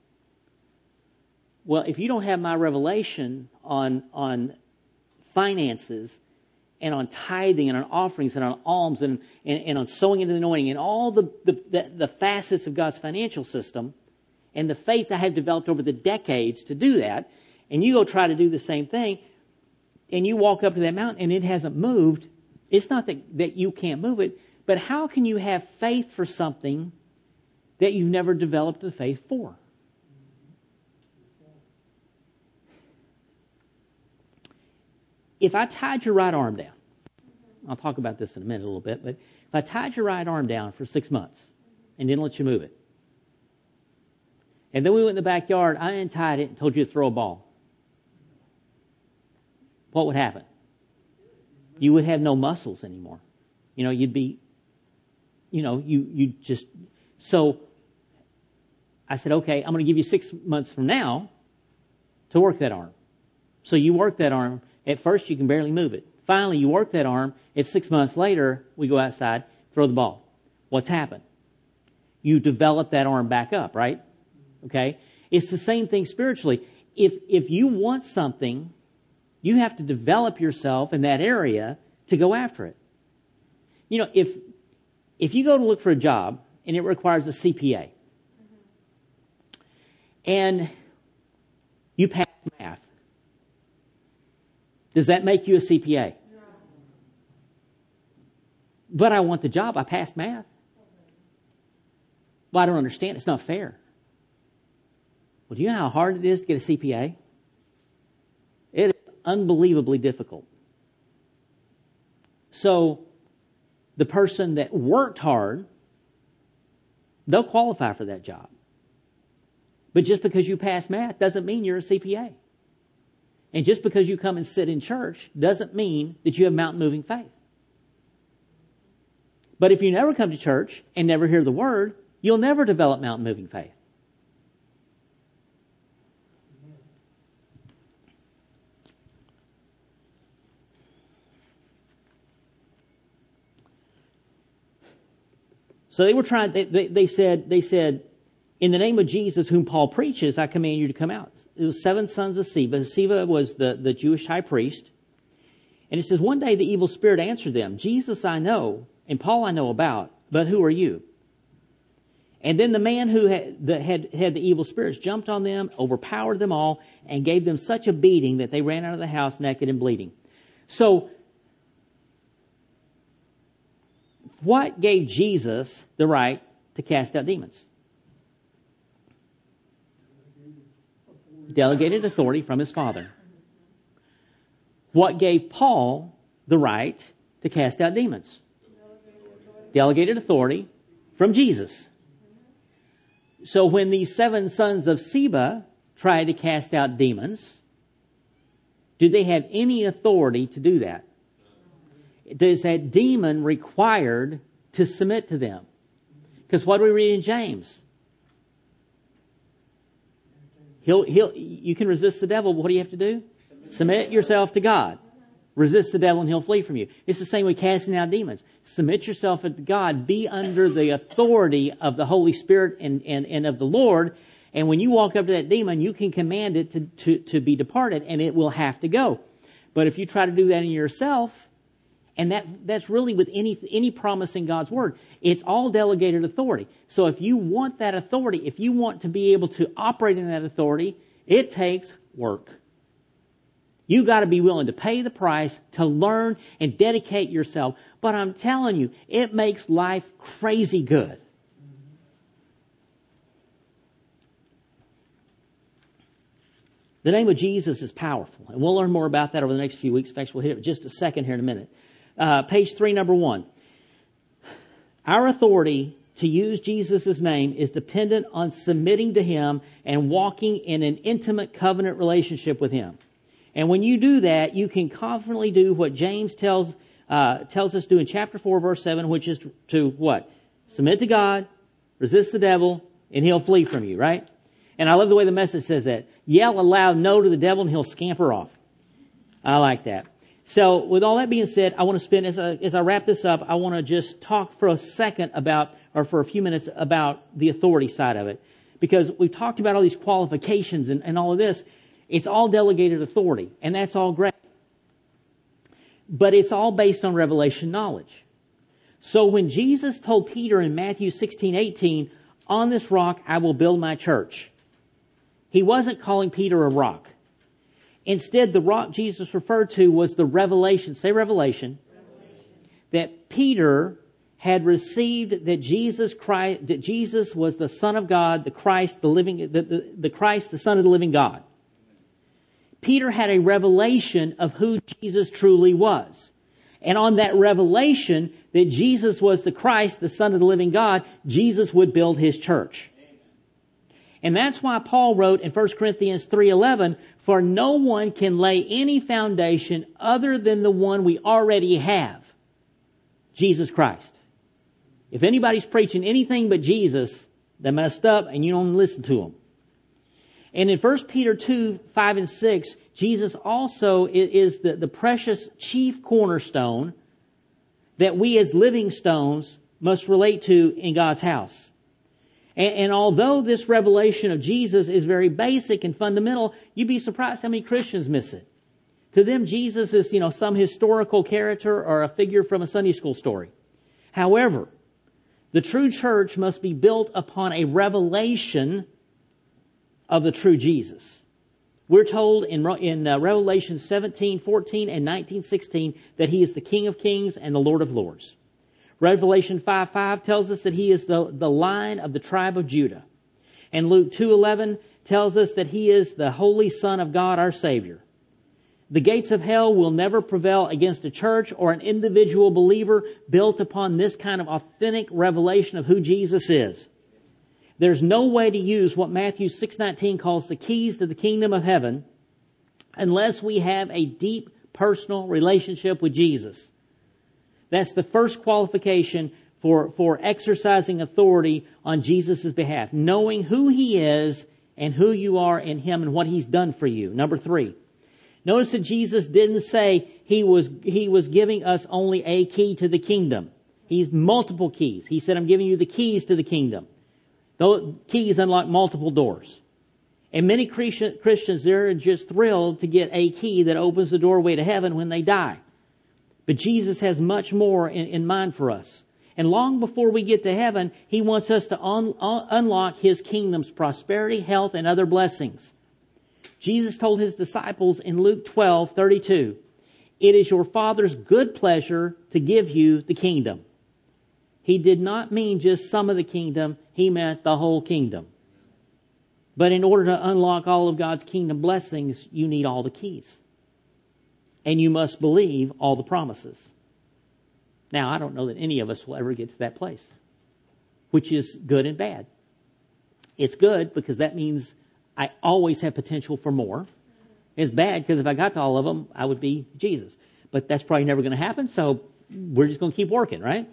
Well, if you don't have my revelation on, on finances and on tithing and on offerings and on alms and, and, and on sowing into the anointing and all the, the, the, the facets of God's financial system and the faith I have developed over the decades to do that, and you go try to do the same thing, and you walk up to that mountain and it hasn't moved, it's not that, that you can't move it, but how can you have faith for something that you've never developed the faith for? If I tied your right arm down, I'll talk about this in a minute a little bit, but if I tied your right arm down for six months and didn't let you move it, and then we went in the backyard, I untied it and told you to throw a ball, what would happen? You would have no muscles anymore. You know, you'd be, you know, you, you just, so I said, okay, I'm going to give you six months from now to work that arm. So you work that arm. At first, you can barely move it. Finally, you work that arm. It's six months later, we go outside, throw the ball. What's happened? You develop that arm back up, right? Okay? It's the same thing spiritually. If, if you want something, you have to develop yourself in that area to go after it. You know, if, if you go to look for a job and it requires a C P A, and you pass math, does that make you a C P A? No. But I want the job. I passed math. Well, I don't understand. It's not fair. Well, do you know how hard it is to get a C P A? It is unbelievably difficult. So, the person that worked hard, they'll qualify for that job. But just because you pass math doesn't mean you're a C P A. And just because you come and sit in church doesn't mean that you have mountain moving faith. But if you never come to church and never hear the word, you'll never develop mountain moving faith. So they were trying, they, they, they said, they said, in the name of Jesus, whom Paul preaches, I command you to come out. It was seven sons of Sceva. Sceva was the, the Jewish high priest. And it says, one day the evil spirit answered them, Jesus I know, and Paul I know about, but who are you? And then the man who had the, had, had the evil spirits jumped on them, overpowered them all, and gave them such a beating that they ran out of the house naked and bleeding. So, what gave Jesus the right to cast out demons? Delegated authority from his Father. What gave Paul the right to cast out demons? Delegated authority from Jesus. So when these seven sons of Sceva tried to cast out demons, did they have any authority to do that? Is that demon required to submit to them? Because what do we read in James? He'll, he'll, you can resist the devil, but what do you have to do? Submit yourself to God. Resist the devil and he'll flee from you. It's the same with casting out demons. Submit yourself to God. Be under the authority of the Holy Spirit and, and, and of the Lord. And when you walk up to that demon, you can command it to, to, to be departed and it will have to go. But if you try to do that in yourself, and that, that's really with any, any promise in God's Word, it's all delegated authority. So if you want that authority, if you want to be able to operate in that authority, it takes work. You got to be willing to pay the price to learn and dedicate yourself. But I'm telling you, it makes life crazy good. The name of Jesus is powerful, and we'll learn more about that over the next few weeks. In fact, we'll hit it in just a second here in a minute. Uh, page three, number one. Our authority to use Jesus' name is dependent on submitting to Him and walking in an intimate covenant relationship with Him. And when you do that, you can confidently do what James tells uh, tells us to do in chapter four, verse seven, which is to, to what? Submit to God, resist the devil, and he'll flee from you, right? And I love the way the Message says that. Yell a loud no to the devil and he'll scamper off. I like that. So with all that being said, I want to spend, as I, as I wrap this up, I want to just talk for a second about, or for a few minutes about the authority side of it. Because we've talked about all these qualifications and, and all of this. It's all delegated authority, and that's all great. But it's all based on revelation knowledge. So when Jesus told Peter in Matthew sixteen eighteen, on this rock I will build my church, He wasn't calling Peter a rock. Instead, the rock Jesus referred to was the revelation, say revelation, revelation. That Peter had received that Jesus Christ, that Jesus was the Son of God, the Christ, the living, the, the, the Christ, the Son of the living God. Peter had a revelation of who Jesus truly was. And on that revelation that Jesus was the Christ, the Son of the living God, Jesus would build His church. And that's why Paul wrote in First Corinthians three eleven, for no one can lay any foundation other than the one we already have, Jesus Christ. If anybody's preaching anything but Jesus, they're messed up and you don't listen to them. And in First Peter two, five and six, Jesus also is the, the precious chief cornerstone that we as living stones must relate to in God's house. And, and although this revelation of Jesus is very basic and fundamental, you'd be surprised how many Christians miss it. To them, Jesus is, you know, some historical character or a figure from a Sunday school story. However, the true church must be built upon a revelation of the true Jesus. We're told in, in uh, Revelation seventeen, fourteen, and nineteen, sixteen that He is the King of Kings and the Lord of Lords. Revelation five, five tells us that He is the, the Lion of the tribe of Judah. And Luke two, eleven tells us that He is the Holy Son of God, our Savior. The gates of hell will never prevail against a church or an individual believer built upon this kind of authentic revelation of who Jesus is. There's no way to use what Matthew six nineteen calls the keys to the kingdom of heaven unless we have a deep personal relationship with Jesus. That's the first qualification for, for exercising authority on Jesus' behalf. Knowing who He is and who you are in Him and what He's done for you. Number three. Notice that Jesus didn't say He was, He was giving us only a key to the kingdom. He's multiple keys. He said, I'm giving you the keys to the kingdom. Those keys unlock multiple doors. And many Christians, they're just thrilled to get a key that opens the doorway to heaven when they die. But Jesus has much more in, in mind for us. And long before we get to heaven, He wants us to un, un, unlock His kingdom's prosperity, health, and other blessings. Jesus told His disciples in Luke twelve thirty-two, it is your Father's good pleasure to give you the kingdom. He did not mean just some of the kingdom. He meant the whole kingdom. But in order to unlock all of God's kingdom blessings, you need all the keys. And you must believe all the promises. Now, I don't know that any of us will ever get to that place, which is good and bad. It's good because that means I always have potential for more. It's bad because if I got to all of them, I would be Jesus. But that's probably never going to happen, so we're just going to keep working, right?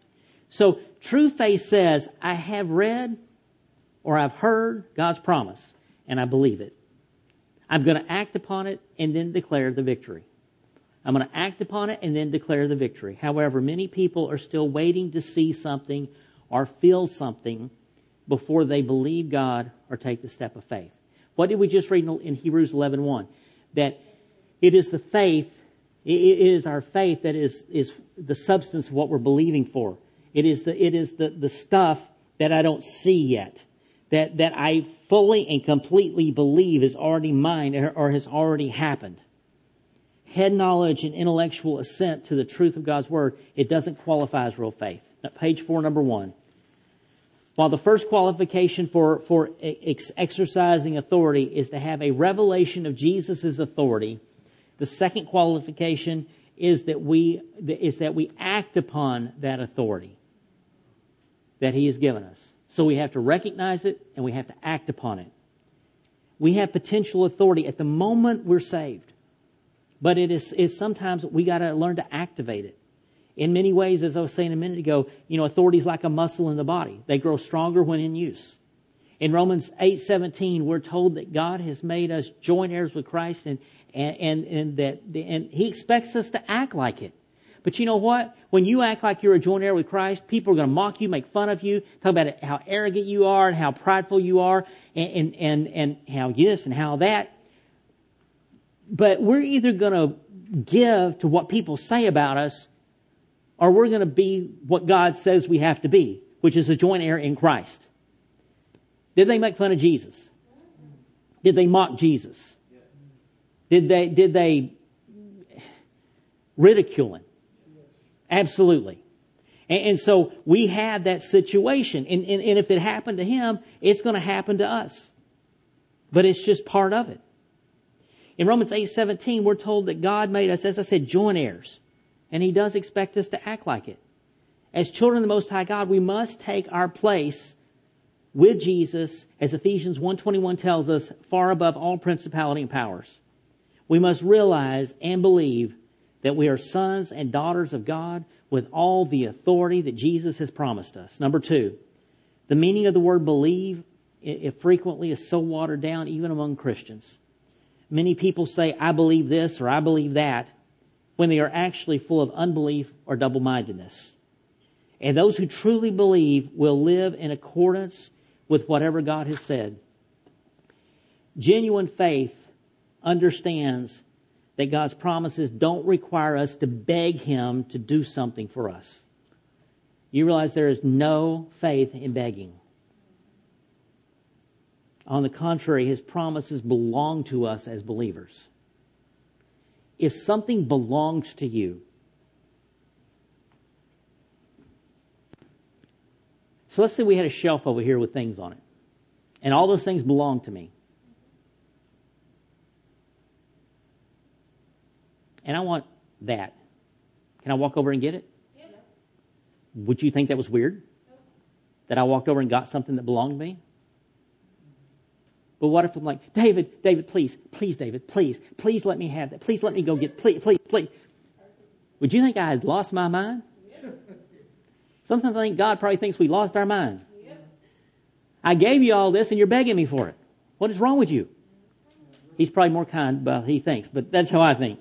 So true faith says, I have read or I've heard God's promise, and I believe it. I'm going to act upon it and then declare the victory. I'm going to act upon it and then declare the victory. However, many people are still waiting to see something or feel something before they believe God or take the step of faith. What did we just read in Hebrews eleven one? That it is the faith, it is our faith that is, is the substance of what we're believing for. It is the, it is the, the stuff that I don't see yet. That, that I fully and completely believe is already mine or, or has already happened. Head knowledge and intellectual assent to the truth of God's Word, it doesn't qualify as real faith. Page four, number one. While the first qualification for, for ex- exercising authority is to have a revelation of Jesus' authority, the second qualification is that we, is that we act upon that authority that He has given us. So we have to recognize it and we have to act upon it. We have potential authority at the moment we're saved. But it is, is sometimes we got to learn to activate it. In many ways, as I was saying a minute ago, you know, authority is like a muscle in the body. They grow stronger when in use. In Romans eight seventeen, we're told that God has made us joint heirs with Christ, and and and, and that and He expects us to act like it. But you know what? When you act like you're a joint heir with Christ, people are going to mock you, make fun of you, talk about it, how arrogant you are and how prideful you are, and and and, and how this and how that. But we're either going to give to what people say about us, or we're going to be what God says we have to be, which is a joint heir in Christ. Did they make fun of Jesus? Did they mock Jesus? Did they, did they ridicule Him? Absolutely. And, and so we have that situation. And, and, and if it happened to Him, it's going to happen to us. But it's just part of it. In Romans eight seventeen, we're told that God made us, as I said, joint heirs. And He does expect us to act like it. As children of the Most High God, we must take our place with Jesus, as Ephesians one twenty-one tells us, far above all principality and powers. We must realize and believe that we are sons and daughters of God with all the authority that Jesus has promised us. Number two, the meaning of the word believe, it frequently is so watered down even among Christians. Many people say, I believe this or I believe that, when they are actually full of unbelief or double-mindedness. And those who truly believe will live in accordance with whatever God has said. Genuine faith understands that God's promises don't require us to beg Him to do something for us. You realize there is no faith in begging. On the contrary, His promises belong to us as believers. If something belongs to you, so let's say we had a shelf over here with things on it, and all those things belong to me. And I want that. Can I walk over and get it? Yeah. Would you think that was weird? No. That I walked over and got something that belonged to me? But what if I'm like, David, David, please, please, David, please, please let me have that. Please let me go get, please, please, please. Would you think I had lost my mind? Yeah. Sometimes I think God probably thinks we lost our mind. Yeah. I gave you all this and you're begging me for it. What is wrong with you? He's probably more kind, but he thinks, but that's how I think.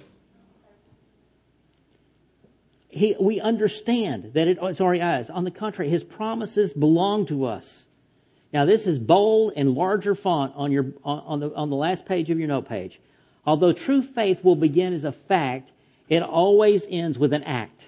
He, we understand that it, it's our eyes. On the contrary, His promises belong to us. Now, this is bold and larger font on your on, on the on the last page of your note page. Although true faith will begin as a fact, it always ends with an act.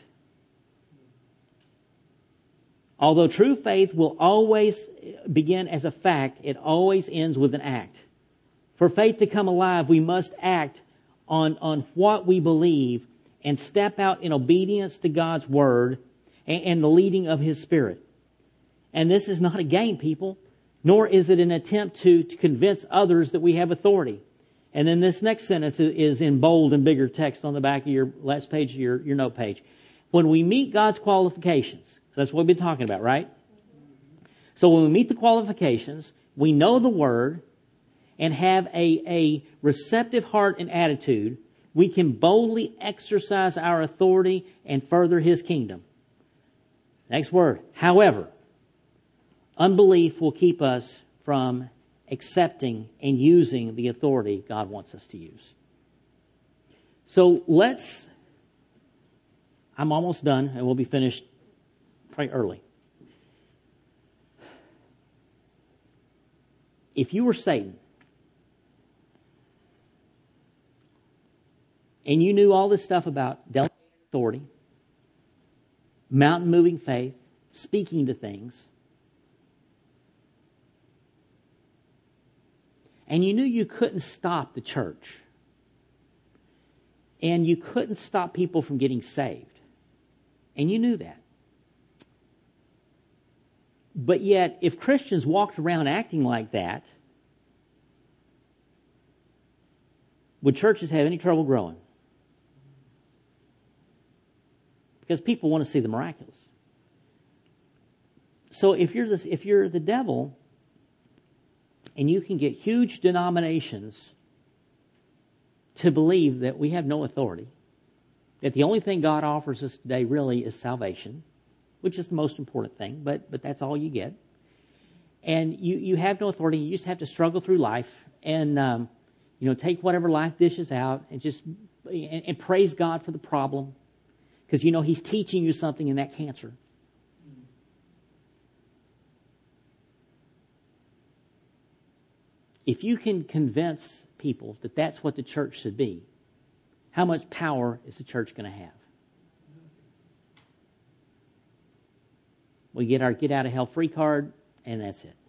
Although true faith will always begin as a fact, it always ends with an act. For faith to come alive, we must act on on what we believe and step out in obedience to God's Word and, and the leading of His Spirit. And this is not a game, people, nor is it an attempt to, to convince others that we have authority. And then this next sentence is in bold and bigger text on the back of your last page of your, your note page. When we meet God's qualifications, that's what we've been talking about, right? So when we meet the qualifications, we know the Word and have a, a receptive heart and attitude, we can boldly exercise our authority and further His kingdom. Next word. However, unbelief will keep us from accepting and using the authority God wants us to use. So let's, I'm almost done and we'll be finished probably early. If you were Satan, and you knew all this stuff about delegated authority, mountain-moving faith, speaking to things, and you knew you couldn't stop the church, and you couldn't stop people from getting saved, and you knew that. But yet, if Christians walked around acting like that, would churches have any trouble growing? Because people want to see the miraculous. So if you're this, if you're the devil, and you can get huge denominations to believe that we have no authority, that the only thing God offers us today really is salvation, which is the most important thing, but but that's all you get. And you, you have no authority. You just have to struggle through life and um, you know take whatever life dishes out and just and, and praise God for the problem. Because you know He's teaching you something in that cancer. If you can convince people that that's what the church should be, how much power is the church going to have? We get our get out of hell free card, and that's it.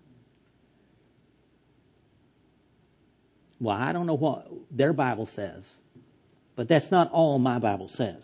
Well, I don't know what their Bible says, but that's not all my Bible says.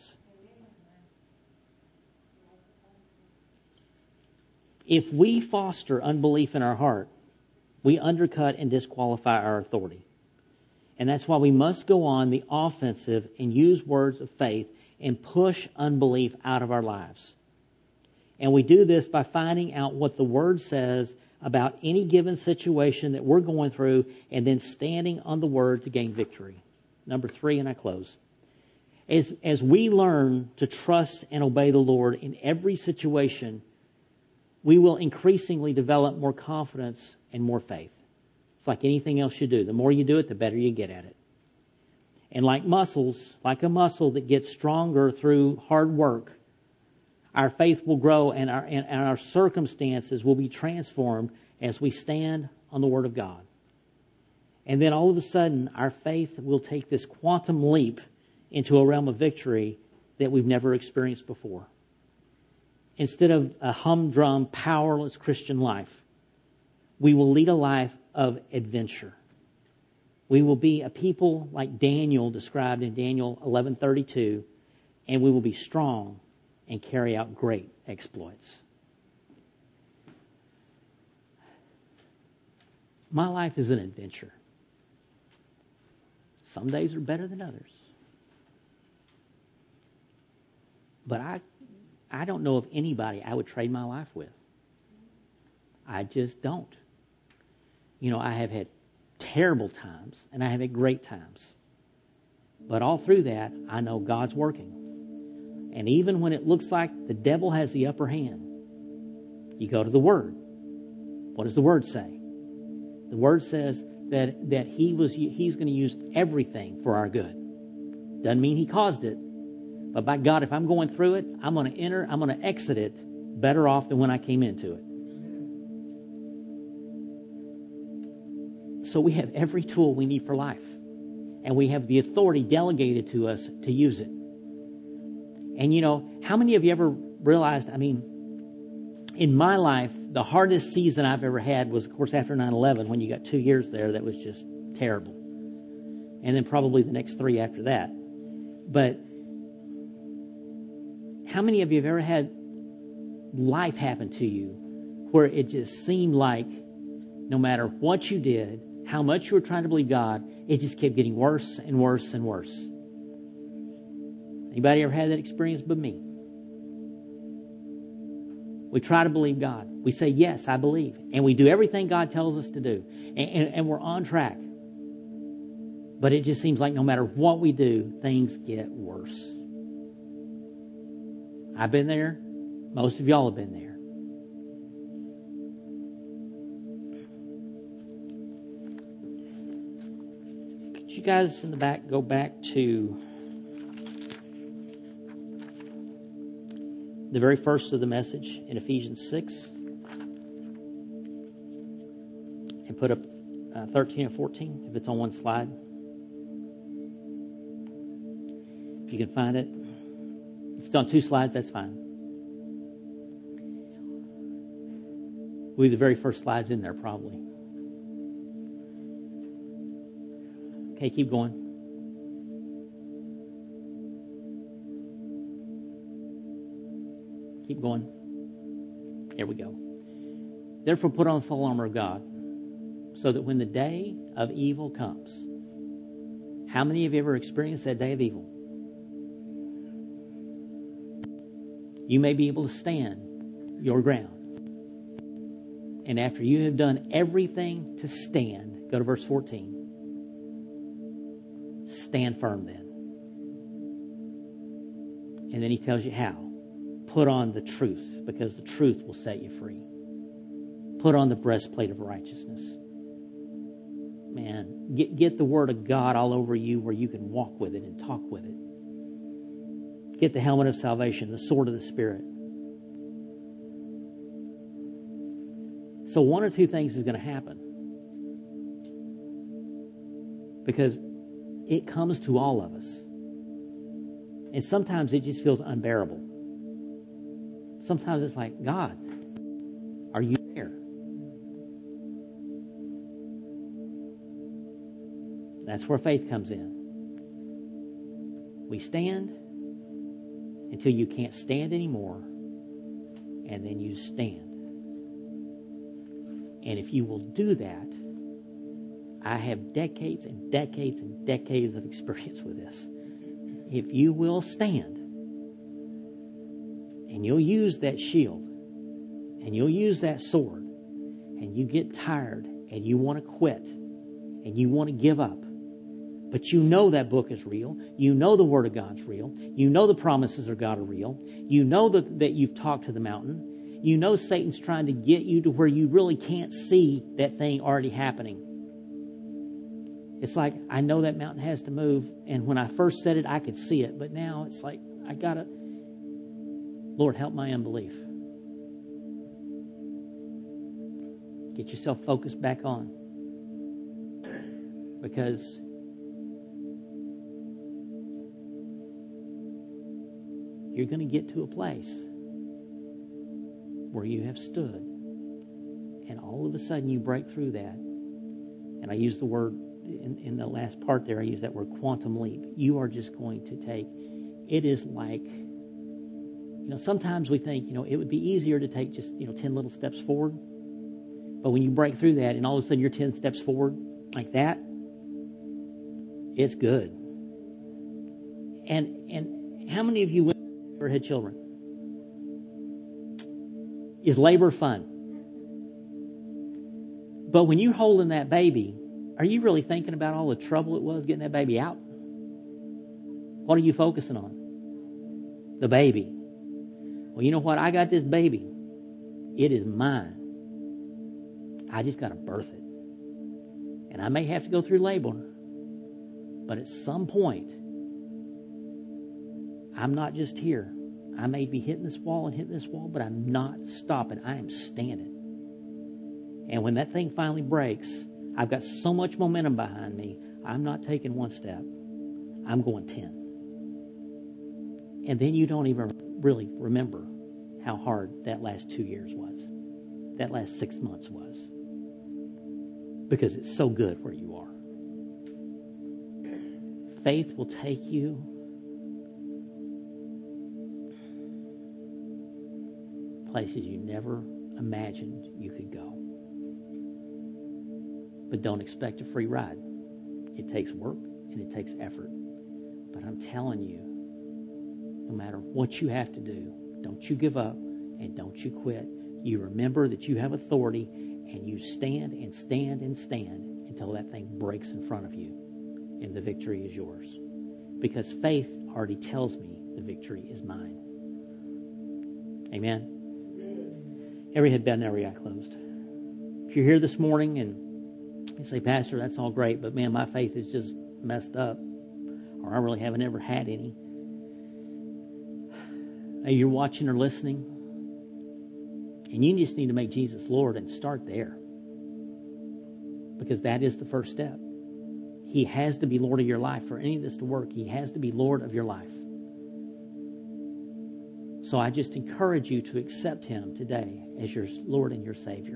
If we foster unbelief in our heart, we undercut and disqualify our authority. And that's why we must go on the offensive and use words of faith and push unbelief out of our lives. And we do this by finding out what the Word says about any given situation that we're going through and then standing on the Word to gain victory. Number three, and I close. As, as we learn to trust and obey the Lord in every situation, we will increasingly develop more confidence and more faith. It's like anything else you do. The more you do it, the better you get at it. And like muscles, like a muscle that gets stronger through hard work, our faith will grow and our, and our circumstances will be transformed as we stand on the Word of God. And then all of a sudden, our faith will take this quantum leap into a realm of victory that we've never experienced before. Instead of a humdrum, powerless Christian life, we will lead a life of adventure. We will be a people like Daniel described in Daniel eleven thirty-two, and we will be strong and carry out great exploits. My life is an adventure. Some days are better than others. But I, I don't know of anybody I would trade my life with. I just don't. You know, I have had terrible times and I have had great times. But all through that, I know God's working. And even when it looks like the devil has the upper hand, you go to the Word. What does the Word say? The Word says that, that he was He's going to use everything for our good. Doesn't mean He caused it. But by God, if I'm going through it, I'm going to enter, I'm going to exit it better off than when I came into it. So we have every tool we need for life. And we have the authority delegated to us to use it. And you know, how many of you ever realized, I mean, in my life, the hardest season I've ever had was, of course, after nine eleven, when you got two years there that was just terrible. And then probably the next three after that. But how many of you have ever had life happen to you where it just seemed like no matter what you did, how much you were trying to believe God, it just kept getting worse and worse and worse? Anybody ever had that experience but me? We try to believe God. We say, yes, I believe. And we do everything God tells us to do. And, and, and we're on track. But it just seems like no matter what we do, things get worse. I've been there. Most of y'all have been there. Could you guys in the back go back to the very first of the message in Ephesians six and put up uh, thirteen and fourteen, if it's on one slide. If you can find it. If it's on two slides, that's fine. We'll be the very first slides in there, probably. Okay, keep going. Keep going. Here we go. Therefore, put on the full armor of God, so that when the day of evil comes, how many of you ever experienced that day of evil? You may be able to stand your ground. And after you have done everything to stand, go to verse fourteen. Stand firm then. And then he tells you how. Put on the truth, because the truth will set you free. Put on the breastplate of righteousness. Man, get, get the Word of God all over you where you can walk with it and talk with it. Get the helmet of salvation, the sword of the Spirit. So one or two things is going to happen. Because it comes to all of us. And sometimes it just feels unbearable. Sometimes it's like, God, are you there? That's where faith comes in. We stand until you can't stand anymore, and then you stand. And if you will do that, I have decades and decades and decades of experience with this. If you will stand, and you'll use that shield, and you'll use that sword, and you get tired, and you want to quit, and you want to give up, but you know that book is real. You know the Word of God's real. You know the promises of God are real. You know that, that you've talked to the mountain. You know Satan's trying to get you to where you really can't see that thing already happening. It's like, I know that mountain has to move, and when I first said it, I could see it, but now it's like, I gotta, Lord, help my unbelief. Get yourself focused back on. Because you're going to get to a place where you have stood, and all of a sudden you break through that. And I use the word, in, in the last part there, I use that word quantum leap. You are just going to take, it is like, you know, sometimes we think, you know, it would be easier to take just, you know, ten little steps forward. But when you break through that and all of a sudden you're ten steps forward like that, it's good. And and how many of you ever had children. Is labor fun? But when you're holding that baby, are you really thinking about all the trouble it was getting that baby out? What are you focusing on? The baby. Well, you know what? I got this baby. It is mine. I just got to birth it. And I may have to go through labor. But at some point, I'm not just here. I may be hitting this wall and hitting this wall, but I'm not stopping. I am standing. And when that thing finally breaks, I've got so much momentum behind me, I'm not taking one step. I'm going ten. And then you don't even really remember how hard that last two years was. That last six months was. Because it's so good where you are. Faith will take you places you never imagined you could go. But don't expect a free ride. It takes work and it takes effort. But I'm telling you, no matter what you have to do, don't you give up and don't you quit. You remember that you have authority and you stand and stand and stand until that thing breaks in front of you and the victory is yours. Because faith already tells me the victory is mine. Amen. Every head bowed and every eye closed. If you're here this morning and you say, Pastor, that's all great, but man, my faith is just messed up, or I really haven't ever had any. Maybe you're watching or listening, and you just need to make Jesus Lord and start there. Because that is the first step. He has to be Lord of your life. For any of this to work, He has to be Lord of your life. So I just encourage you to accept Him today as your Lord and your Savior.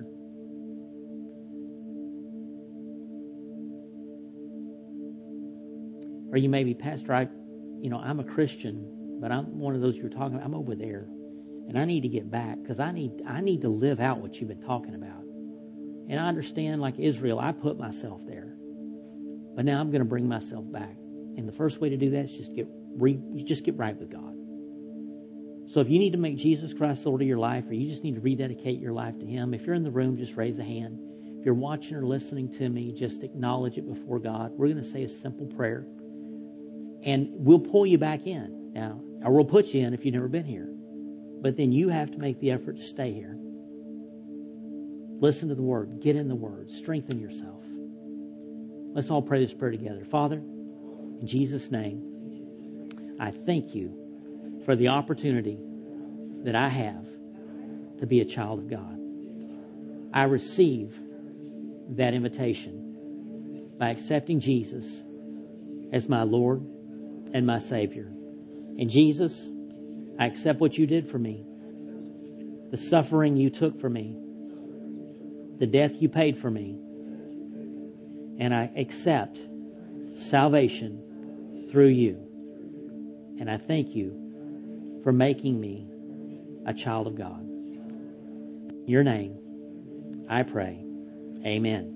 Or you may be, Pastor, I, you know, I'm a Christian, but I'm one of those you're talking about. I'm over there, and I need to get back because I need I need to live out what you've been talking about. And I understand, like Israel, I put myself there, but now I'm going to bring myself back. And the first way to do that is just get re, just get right with God. So if you need to make Jesus Christ Lord of your life, or you just need to rededicate your life to Him, if you're in the room, just raise a hand. If you're watching or listening to me, just acknowledge it before God. We're going to say a simple prayer. And we'll pull you back in now, or we'll put you in if you've never been here. But then you have to make the effort to stay here. Listen to the Word. Get in the Word. Strengthen yourself. Let's all pray this prayer together. Father, in Jesus' name, I thank you for the opportunity that I have to be a child of God. I receive that invitation by accepting Jesus as my Lord and my Savior. And Jesus, I accept what you did for me, the suffering you took for me, the death you paid for me, and I accept salvation through you. And I thank you for making me a child of God. In your name, I pray. Amen.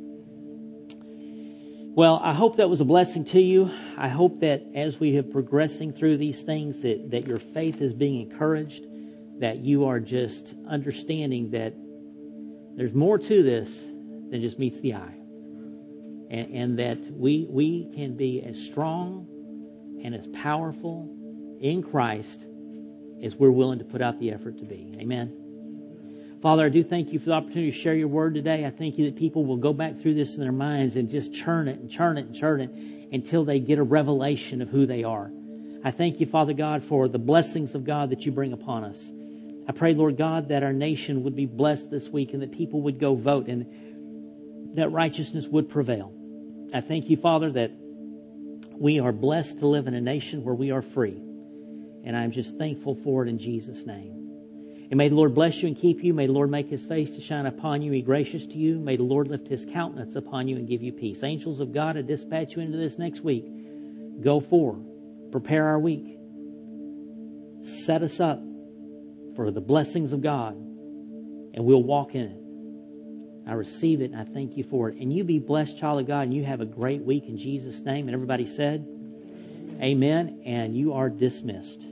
Well, I hope that was a blessing to you. I hope that as we have progressing through these things, that, that your faith is being encouraged, that you are just understanding that there's more to this than just meets the eye. And, and that we we can be as strong and as powerful in Christ as we're willing to put out the effort to be. Amen. Father, I do thank you for the opportunity to share your word today. I thank you that people will go back through this in their minds and just churn it and churn it and churn it until they get a revelation of who they are. I thank you, Father God, for the blessings of God that you bring upon us. I pray, Lord God, that our nation would be blessed this week and that people would go vote and that righteousness would prevail. I thank you, Father, that we are blessed to live in a nation where we are free. And I'm just thankful for it in Jesus' name. And may the Lord bless you and keep you. May the Lord make His face to shine upon you, be gracious to you. May the Lord lift His countenance upon you and give you peace. Angels of God, I dispatch you into this next week. Go forward. Prepare our week. Set us up for the blessings of God. And we'll walk in it. I receive it and I thank you for it. And you be blessed, child of God, and you have a great week in Jesus' name. And everybody said, Amen. And you are dismissed.